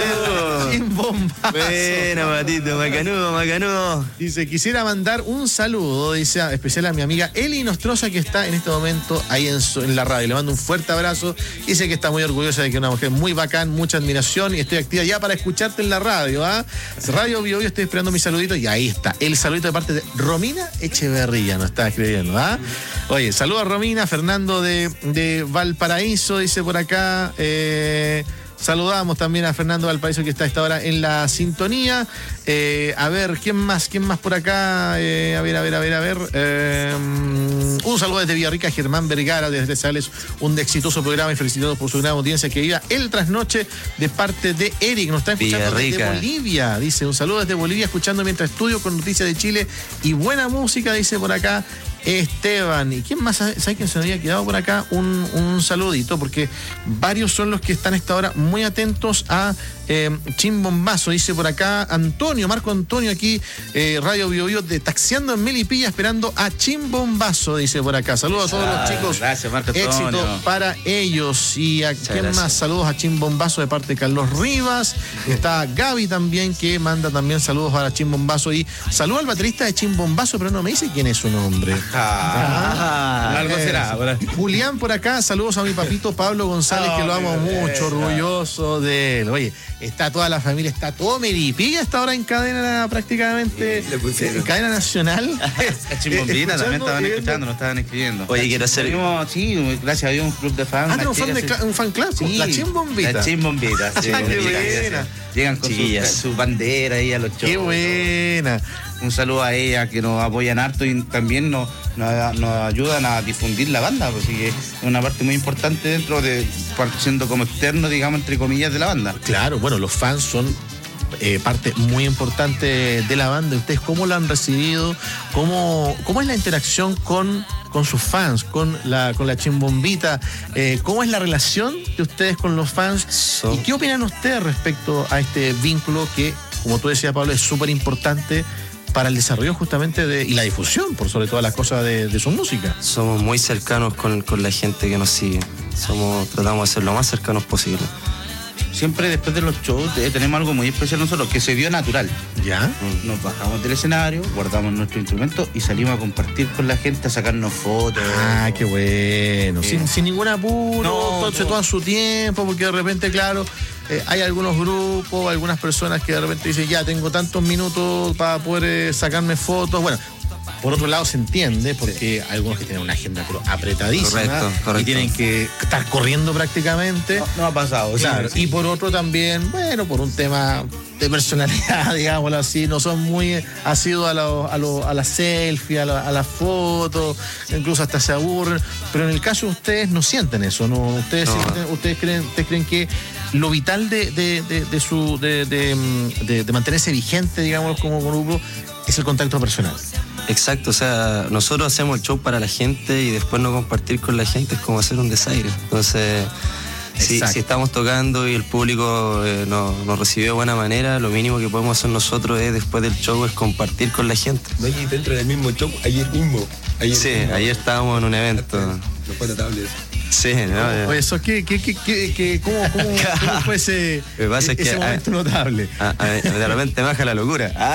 de Chimbombazo. Bueno, Matito. Macanudo, macanudo. Dice, quisiera mandar un saludo, dice, especial a mi amiga Eli Nostroza, que está en este momento ahí en, su, en la radio. Le mando un fuerte abrazo. Dice que está muy orgullosa de que es una mujer muy bacán, mucha admiración, y estoy activa ya para escucharte en la radio. ¿ah? Radio Bio Bio, estoy esperando mi saludito, y ahí está. El saludito de parte de Romina Echeverría, nos está escribiendo. ¿ah? Oye, saludos a Romina, Fernando de, de Valparaíso, dice por acá. Eh, Saludamos también a Fernando Valparaíso, que está a esta hora en la sintonía. Eh, a ver, ¿quién más? ¿Quién más por acá? Eh, a ver, a ver, a ver, a ver. Eh, un saludo desde Villarrica, Germán Vergara, desde Sales, un exitoso programa, y felicitados por su gran audiencia. Que viva el trasnoche de parte de Eric. Nos está escuchando Villarrica. desde Bolivia. Dice, un saludo desde Bolivia, escuchando mientras estudio con noticias de Chile y buena música, dice por acá Esteban. ¿Y quién más? ¿Sabe quién se me había quedado por acá? Un, un saludito, porque varios son los que están a esta hora muy atentos a eh, Chimbombazo. Dice por acá Antonio, Marco Antonio, aquí, eh, Radio Bio Bio, de Taxiando en Melipilla, esperando a Chimbombazo, dice por acá. Saludos a todos los chicos. Gracias, Marco Antonio. Éxito para ellos. Y a quién gracias. más, saludos a Chimbombazo de parte de Carlos Rivas. Está Gaby también, que manda también saludos para Chimbombazo. Y saludo al baterista de Chimbombazo, pero no me dice quién es su nombre. Ah, algo eh, será. ¿verdad? Julián por acá, saludos a mi papito Pablo González, que lo amo mucho, orgulloso de él. Oye, está toda la familia, está todo Melipilla hasta ahora en cadena prácticamente, en cadena nacional. La Chimbombita también estaban escuchando, nos estaban escribiendo. Oye, quiero hacer. Tenemos, sí, gracias a Dios, un club de fans. Ah, una no, chica, fan de sí. cla- un fan club, Sí, la Chimbombita. La Chimbombita, sí. Ah, qué Llegan- buena. Llegan con su, Chiquillas. su bandera ahí a los shows. Qué buena. Un saludo a ella, que nos apoyan harto y también nos, nos, nos ayudan a difundir la banda, pues, y es una parte muy importante dentro de, siendo como externo, digamos, entre comillas, de la banda. Claro, bueno, los fans son eh, parte muy importante de la banda. ¿Ustedes cómo la han recibido? ¿Cómo, cómo es la interacción con, con sus fans, con la, con la Chimbombita? Eh, ¿Cómo es la relación de ustedes con los fans? So... ¿Y qué opinan ustedes respecto a este vínculo que, como tú decías, Pablo, es súper importante para el desarrollo justamente de, y la difusión, por sobre todas las cosas, de, de su música? Somos muy cercanos con, con la gente que nos sigue. Somos, tratamos de ser lo más cercanos posible. Siempre después de los shows eh, tenemos algo muy especial nosotros, que se dio natural. ¿Ya? Nos bajamos del escenario, guardamos nuestro instrumento y salimos a compartir con la gente, a sacarnos fotos. Ah, qué bueno. Eh. Sin, sin ningún apuro, No, todo, se no. toman su tiempo, porque de repente, claro, eh, hay algunos grupos, algunas personas que de repente dicen, ya tengo tantos minutos para poder eh, sacarme fotos. Bueno, por otro lado se entiende, porque hay algunos que tienen una agenda pero apretadísima. Correcto, correcto. Y tienen que estar corriendo prácticamente. No, no ha pasado. Claro, sí, sí. y por otro también, bueno, por un tema de personalidad, digámoslo así, no son muy asiduos a, lo, a, lo, a la selfie, a la, a la foto, incluso hasta se aburren, pero en el caso de ustedes no sienten eso, ¿no? Ustedes, No. sienten, ustedes, creen, ustedes creen que lo vital de, de, de, de su de, de, de, de mantenerse vigente, digamos, como grupo, es el contacto personal. Exacto, o sea, nosotros hacemos el show para la gente y después no compartir con la gente es como hacer un desaire. Entonces, si, si estamos tocando y el público eh, nos, nos recibió de buena manera, lo mínimo que podemos hacer nosotros es, después del show, es compartir con la gente. No, y dentro del mismo show, ayer mismo. Ayer Sí, mismo. ayer estábamos en un evento. No fue notable eso. Sí, no, Oye, eso, ¿qué, qué, qué, qué, qué- cómo, cómo, cómo fue ese, Lo que pasa es ese que, momento notable? a- a- de repente baja la locura. Ah.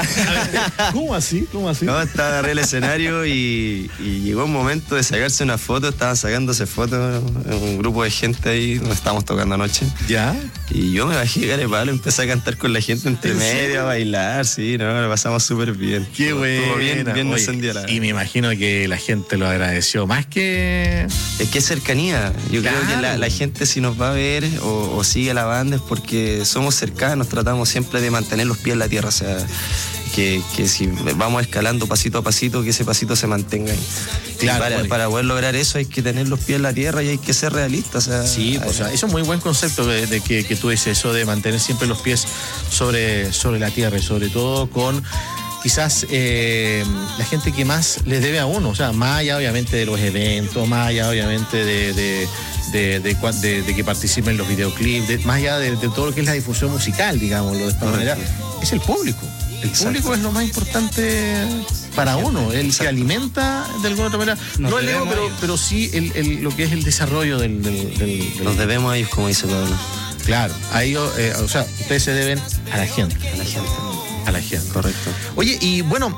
¿Cómo así? ¿Cómo así? No, estaba arriba del escenario y, y llegó un momento de sacarse una foto, estaban sacándose fotos, un grupo de gente ahí donde estábamos tocando anoche. ¿Ya? Y yo me bajé de palo, empecé a cantar con la gente entre ¿En medio, serio? a bailar, sí, no, lo pasamos súper bien. Qué Estuvo bueno. bien, bien encendida la- Y me imagino que la gente lo agradeció más que... Es que es cercanía. Yo Claro. creo que la, la gente, si nos va a ver o, o sigue a la banda, es porque somos cercanos, tratamos siempre de mantener los pies en la tierra. O sea, que, que si vamos escalando pasito a pasito, que ese pasito se mantenga ahí. Claro, Y para, bueno. para poder lograr eso hay que tener los pies en la tierra y hay que ser realistas. O sea, Sí, o sea, eso es muy buen concepto de, de que, que tú dices, eso de mantener siempre los pies sobre, sobre la tierra y sobre todo con quizás eh, la gente que más les debe a uno, o sea, más allá obviamente de los eventos, más allá obviamente de, de, de, de, cua- de- de que participen en los videoclips, de- más allá de, de todo lo que es la difusión musical, digámoslo de esta manera, es el público. El Exacto. público es lo más importante para uno, el que alimenta de alguna otra manera, Nos no el ego, debemos a pero, ellos. pero sí el, el- lo que es el desarrollo del... del- del- del- Nos debemos a ellos, como dice Pablo. Claro, a ellos, eh, o sea, ustedes se deben a la gente. A la gente. A la gente. Correcto. Oye, y bueno,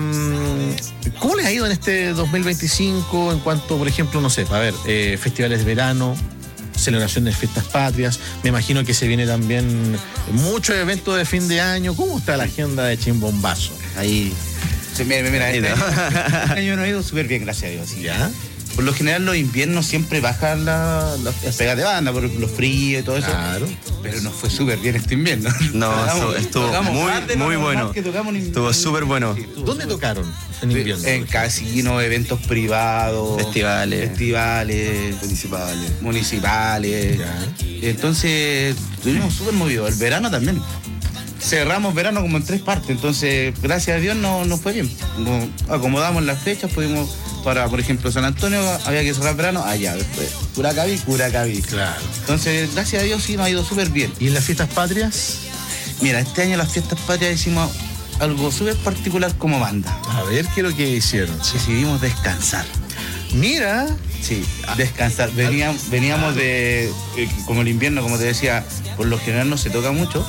em, ¿cómo les ha ido en este dos mil veinticinco en cuanto, por ejemplo, no sé, a ver, eh, festivales de verano, celebración de fiestas patrias? Me imagino que se viene también muchos eventos de fin de año. ¿Cómo está la agenda de Chimbombazo? Ahí. Sí, mira, mira, Ahí este no. año, este año nos ha ido súper bien, gracias a Dios. sí. ¿Ya? Por lo general los inviernos siempre bajan la- la- las pegas de banda, por los fríos y todo eso. Claro. Pero nos fue súper bien este invierno. No, Tocamos- estuvo tocamos muy, más de lo muy normal bueno. que tocamos en- Estuvo súper bueno. Sí, estuvo ¿Dónde súper- tocaron en invierno? En casinos, eventos privados, Festivales. festivales, Municipales. municipales. Ya. Entonces, estuvimos súper movidos. El verano también. Cerramos verano como en tres partes, entonces, gracias a Dios no nos fue bien. Nos acomodamos las fechas, pudimos, para, por ejemplo, San Antonio había que cerrar verano, allá, después, Curacaví, Curacaví. Claro. Entonces, gracias a Dios sí nos ha ido súper bien. ¿Y en las fiestas patrias? Mira, este año las fiestas patrias hicimos algo súper particular como banda. A ver, ¿qué es lo que hicieron? Decidimos descansar. Mira. Sí, descansar. Veníamos, veníamos de, eh, como el invierno, como te decía, por lo general no se toca mucho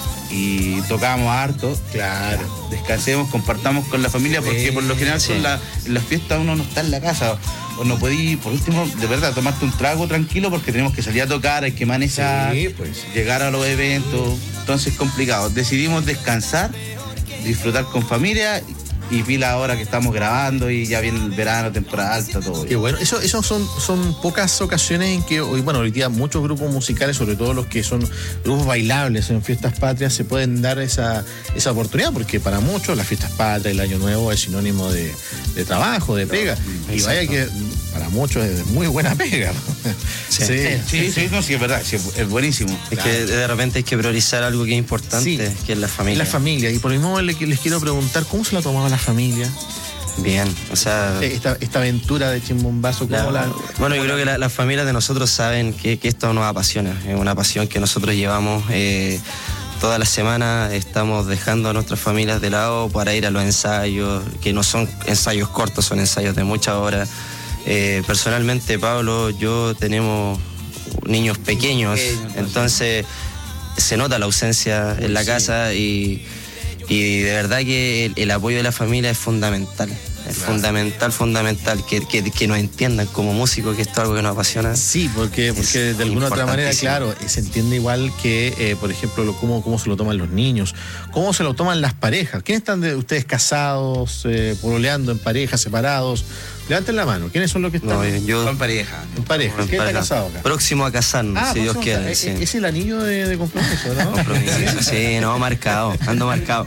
y tocábamos harto. Claro. Descansemos, compartamos con la familia, porque por lo general Sí. con la, en las fiestas uno no está en la casa. O no podí, por último, de verdad, tomarte un trago tranquilo porque tenemos que salir a tocar, hay que manejar, Sí, pues. llegar a los eventos. Entonces es complicado. Decidimos descansar, disfrutar con familia y pila ahora que estamos grabando y ya viene el verano, temporada alta, todo. Qué bueno, eso, eso son, son pocas ocasiones en que hoy, bueno, hoy día muchos grupos musicales, sobre todo los que son grupos bailables en fiestas patrias, se pueden dar esa, esa oportunidad, porque para muchos las fiestas patrias, el año nuevo es sinónimo de, de trabajo, de pega. No, y vaya que para muchos es muy buena pega. Sí, sí, sí, sí, sí, no, sí, es verdad, sí, es buenísimo. Es claro. que de repente hay que priorizar algo que es importante, sí, que es la familia. La familia, y por lo mismo les, les quiero preguntar, ¿cómo se la tomaba la familia? Bien, o sea... Esta, esta aventura de Chimbombazo, ¿cómo la, la...? Bueno, yo creo que las la familias de nosotros saben que, que esto nos apasiona, es una pasión que nosotros llevamos eh, toda la semana, estamos dejando a nuestras familias de lado para ir a los ensayos, que no son ensayos cortos, son ensayos de muchas horas. Eh, personalmente, Pablo, yo tenemos niños pequeños, pequeños entonces se nota la ausencia en la sí. casa y, y de verdad que el, el apoyo de la familia es fundamental. Es claro. fundamental, fundamental que, que, que nos entiendan como músicos que esto es algo que nos apasiona. Sí, porque, porque de alguna otra manera, claro, se entiende igual que, eh, por ejemplo, lo, cómo, cómo se lo toman los niños, cómo se lo toman las parejas. ¿Quiénes están de ustedes casados, eh, pololeando en parejas, separados? Levanten la mano. ¿Quiénes son los que están? No, yo, en pareja. En pareja. En ¿Quién pareja. está casado acá? Próximo a casarnos, ah, si Dios quiere. Es, sí. es el anillo de, de compromiso, ¿no? Compromiso, sí, no, marcado. Ando marcado.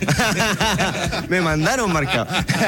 Me mandaron marcado.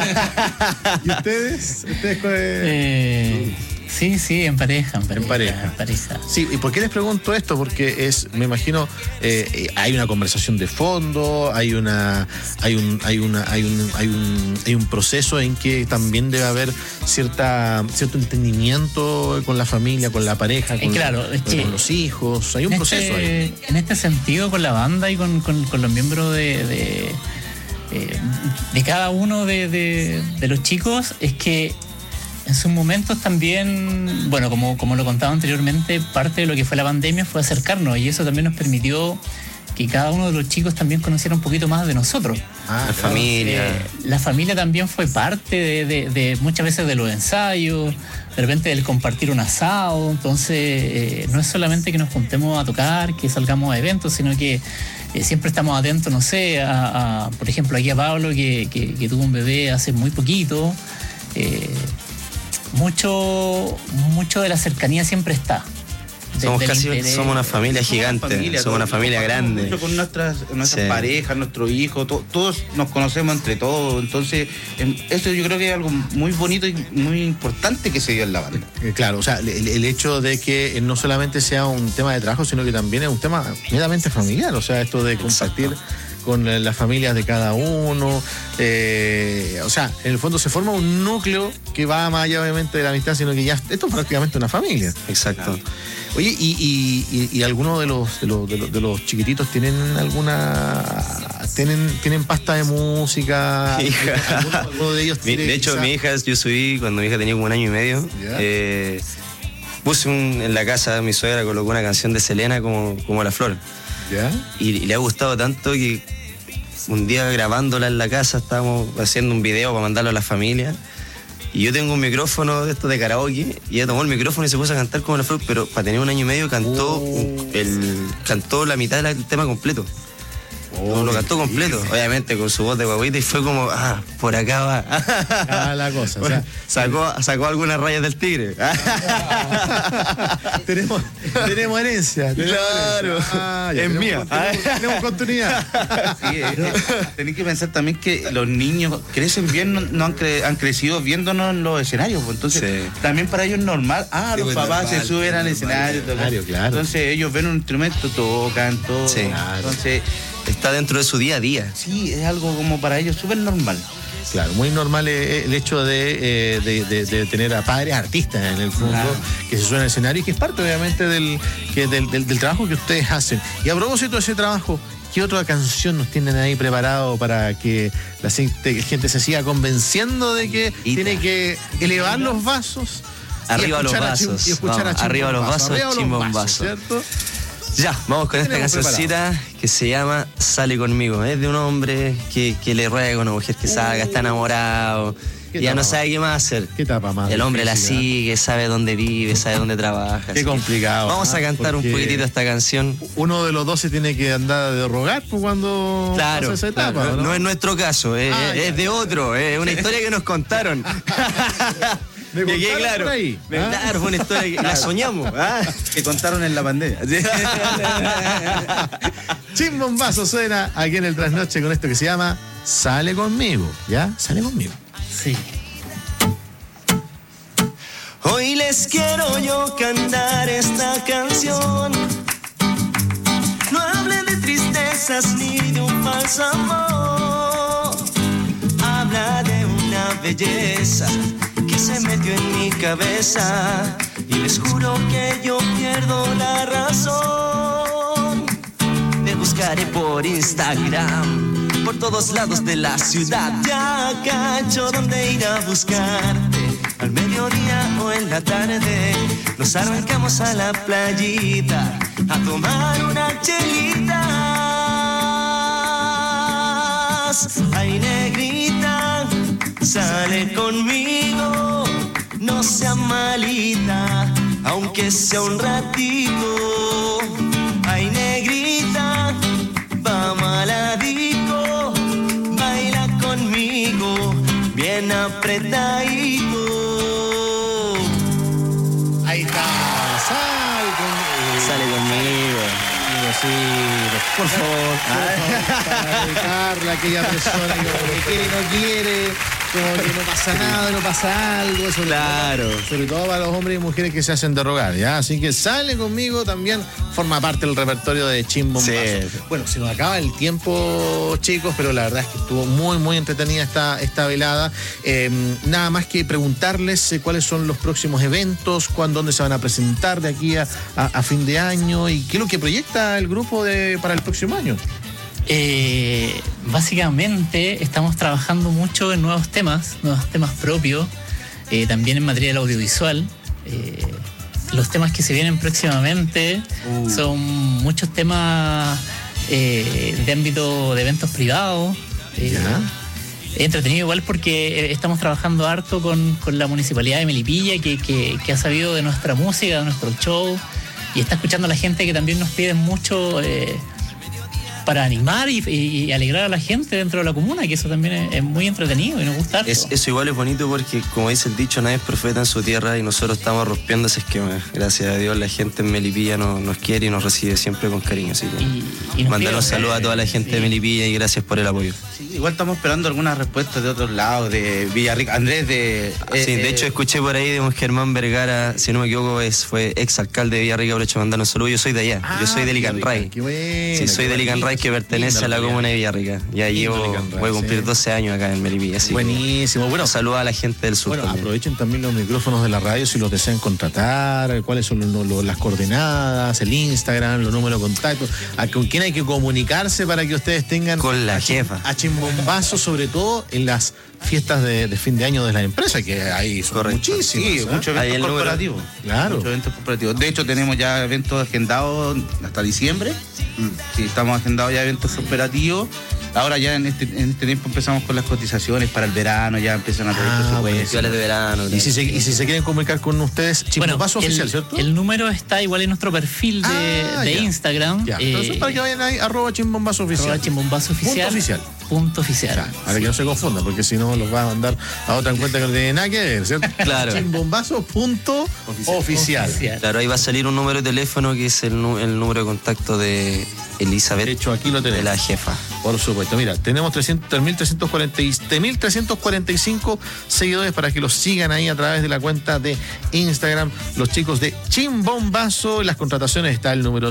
¿Y ustedes? ¿Ustedes eh, sí, sí, en pareja, en pareja. En pareja. En pareja. Sí, ¿y por qué les pregunto esto? Porque es, me imagino, eh, hay una conversación de fondo, hay una, hay un, hay una, hay un, hay un, hay un proceso en que también debe haber cierta, cierto entendimiento con la familia, con la pareja, con, eh, claro, es con, que con los hijos. Hay un proceso este, ahí. En este sentido, con la banda y con, con, con los miembros de, de, eh, de cada uno de, de, de los chicos, es que en sus momentos también, bueno, como, como lo contaba anteriormente, parte de lo que fue la pandemia fue acercarnos y eso también nos permitió que cada uno de los chicos también conociera un poquito más de nosotros. Ah, la familia. Eh, la familia también fue parte de, de, de muchas veces de los ensayos, de repente del compartir un asado, entonces eh, no es solamente que nos juntemos a tocar, que salgamos a eventos, sino que eh, siempre estamos atentos, no sé, a, a, por ejemplo, aquí a Pablo que, que, que tuvo un bebé hace muy poquito. Eh, mucho mucho de la cercanía siempre está. Somos casi interés. somos una familia gigante, somos una familia, somos una familia grande. Mucho con nuestras, nuestras sí. parejas, nuestros hijos, to, todos nos conocemos entre todos. Entonces, eso yo creo que es algo muy bonito y muy importante que se dio en la banda. Claro, o sea, el, el hecho de que no solamente sea un tema de trabajo, sino que también es un tema netamente familiar. O sea, esto de compartir Exacto. con las familias de cada uno. Eh, o sea, en el fondo se forma un núcleo que va más allá obviamente de la amistad, sino que ya esto es prácticamente una familia. Exacto. Oye, ¿y, y, y, y algunos de los, de, los, de, los, de los chiquititos tienen alguna... tienen tienen pasta de música? Hija. ¿Alguno, alguno de ellos tiene, de hecho, quizá... mi hija, yo subí cuando mi hija tenía como un año y medio. ¿Ya? Eh, puse un, en la casa, mi suegra colocó una canción de Selena como, como La Flor. ¿Ya? Y, y le ha gustado tanto que un día grabándola en la casa estábamos haciendo un video para mandarlo a la familia. Y yo tengo un micrófono de estos de karaoke y ella tomó el micrófono y se puso a cantar como La Flor, pero para tener un año y medio cantó uh. el cantó la mitad del tema completo. Oh, lo cantó completo, difícil. Obviamente con su voz de guaguita y fue como, ah, por acá va. Ah, la cosa. O sea, sacó, sacó algunas rayas del tigre. tenemos, tenemos herencia. Tenemos claro, herencia. Ah, ya, es tenemos, mía. Tenemos, tenemos continuidad. Sí, eh, tenéis que pensar también que los niños crecen bien, no, no han, cre, han crecido viéndonos en los escenarios. Pues, entonces, sí. también para ellos es normal. Ah, sí, los papás normal, se suben al escenario. Claro, claro. Entonces, ellos ven un instrumento, tocan, todo. Sí. Claro. Entonces, está dentro de su día a día. Sí, es algo como para ellos súper normal. Claro, muy normal el hecho de, de, de, de tener a padres artistas en el fondo, claro. que se suben al escenario y que es parte obviamente del, que del, del, del trabajo que ustedes hacen. Y a propósito de ese trabajo, ¿qué otra canción nos tienen ahí preparado para que la gente se siga convenciendo de que y tiene que elevar los vasos? Arriba los vasos. Y escuchar Vamos, a arriba los vasos, arriba Chimbombazo. ¿Cierto? Ya, vamos con esta cancioncita preparado? Que se llama Sale Conmigo. Es de un hombre que, que le ruega a una mujer que salga, está enamorado Ya no sabe qué más hacer. ¿Qué etapa más? El hombre la difícil, sigue, sabe dónde vive, sabe dónde trabaja. Qué complicado. Vamos ¿ah? a cantar un Porque poquitito esta canción. Uno de los dos se tiene que andar de rogar pues, cuando Claro, pasa esa etapa, claro. ¿no? No es nuestro caso, es, Ah, es ya. de otro, es una historia que nos contaron. Me Llegué, contaron claro. por ahí, ¿ah? Claro, fue una historia que la soñamos. ¿ah? Que contaron en la pandemia. Chimbombazo suena aquí en el Trasnoche con esto que se llama Sale conmigo, ¿ya? Sale conmigo. Sí. Hoy les quiero yo cantar esta canción. No hable de tristezas ni de un falso amor. Habla de una belleza que se metió en mi cabeza. Y les juro que yo pierdo la razón. Te buscaré por Instagram, por todos lados de la ciudad. Ya cacho dónde ir a buscarte. Al mediodía o en la tarde nos arrancamos a la playita a tomar unas chelitas. Ay, negrita, sale conmigo, no sea malita, aunque sea un ratito. Ay, negrita, vamos a la disco, baila conmigo, bien apretadito. Ahí está, sal conmigo. Sale conmigo. Sí, por favor, para dedicarle a aquella persona que como que quiere y no quiere, como que no pasa nada, no pasa algo. Sobre Claro. Todo, sobre todo para los hombres y mujeres que se hacen de rogar, ¿ya? Así que Sale conmigo también forma parte del repertorio de Chimbombazo. Sí. Bueno, se nos acaba el tiempo, chicos, pero la verdad es que estuvo muy, muy entretenida esta, esta velada. Eh, nada más que preguntarles eh, cuáles son los próximos eventos, cuándo, dónde se van a presentar de aquí a, a, a fin de año y qué es lo que proyecta el grupo de, para el próximo año. Eh, básicamente estamos trabajando mucho en nuevos temas, nuevos temas propios, eh, también en materia del audiovisual. Eh, los temas que se vienen próximamente uh. son muchos temas eh, de ámbito de eventos privados. Eh, entretenido igual porque estamos trabajando harto con, con la Municipalidad de Melipilla, que, que, que ha sabido de nuestra música, de nuestro show, y está escuchando a la gente que también nos piden mucho eh, para animar y, y, y alegrar a la gente dentro de la comuna, que eso también es, es muy entretenido y nos gusta harto. Es, eso igual es bonito porque, como dice el dicho, nadie es profeta en su tierra y nosotros estamos rompiendo ese esquema. Gracias a Dios la gente en Melipilla nos, nos quiere y nos recibe siempre con cariño. Así que y, y mandarnos saludos a toda la gente sí. de Melipilla y gracias por el apoyo. Sí, igual estamos esperando algunas respuestas de otros lados, de Villarrica. Andrés de... Eh, sí, de eh, hecho escuché por ahí de Germán Vergara, si no me equivoco, es, fue ex alcalde de Villarrica, por hecho mandarnos saludos. Yo soy de allá, ah, yo soy de Licanray. Bueno, sí, soy de Licanray, que pertenece a la comuna de Villarrica. Ya llevo, voy a cumplir doce años acá en Melipilla. Así buenísimo. Bueno, saludos a la gente del sur. Bueno, también. Aprovechen también los micrófonos de la radio si los desean contratar, cuáles son los, los, las coordenadas, el Instagram, los números de contacto, a con quién hay que comunicarse para que ustedes tengan con la jefa a Chimbombazo, sobre todo en las fiestas de, de fin de año de la empresa, que hay son muchísimos. Sí, ¿eh? muchos eventos corporativos. Claro. Muchos eventos corporativos. De hecho, tenemos ya eventos agendados hasta diciembre. Mm. Sí, estamos agendados ya eventos corporativos. Ahora ya en este, en este tiempo empezamos con las cotizaciones para el verano, ya empiezan a pedir ah, presupuestos. de verano. Y si, se, y si se quieren comunicar con ustedes, Chimbombazo bueno, oficial, el, ¿cierto? El número está igual en nuestro perfil de, ah, de ya. Instagram. Ya. Eh, Entonces, para que vayan ahí, arroba Chimbombazo oficial. Arroba Chimbombazo oficial. Punto oficial. Punto oficial. Claro, para que no se confundan, porque si no los va a mandar a otra cuenta que no tiene nada que ver, ¿cierto? Claro. Chimbombazo punto oficial. Oficial. oficial. Claro, ahí va a salir un número de teléfono que es el, el número de contacto de Elizabeth. De hecho, aquí lo tenemos. De la jefa. Por supuesto. Mira, tenemos tres mil trescientos cuarenta y cinco seguidores para que los sigan ahí a través de la cuenta de Instagram. Los chicos de Chimbombazo. En las contrataciones está el número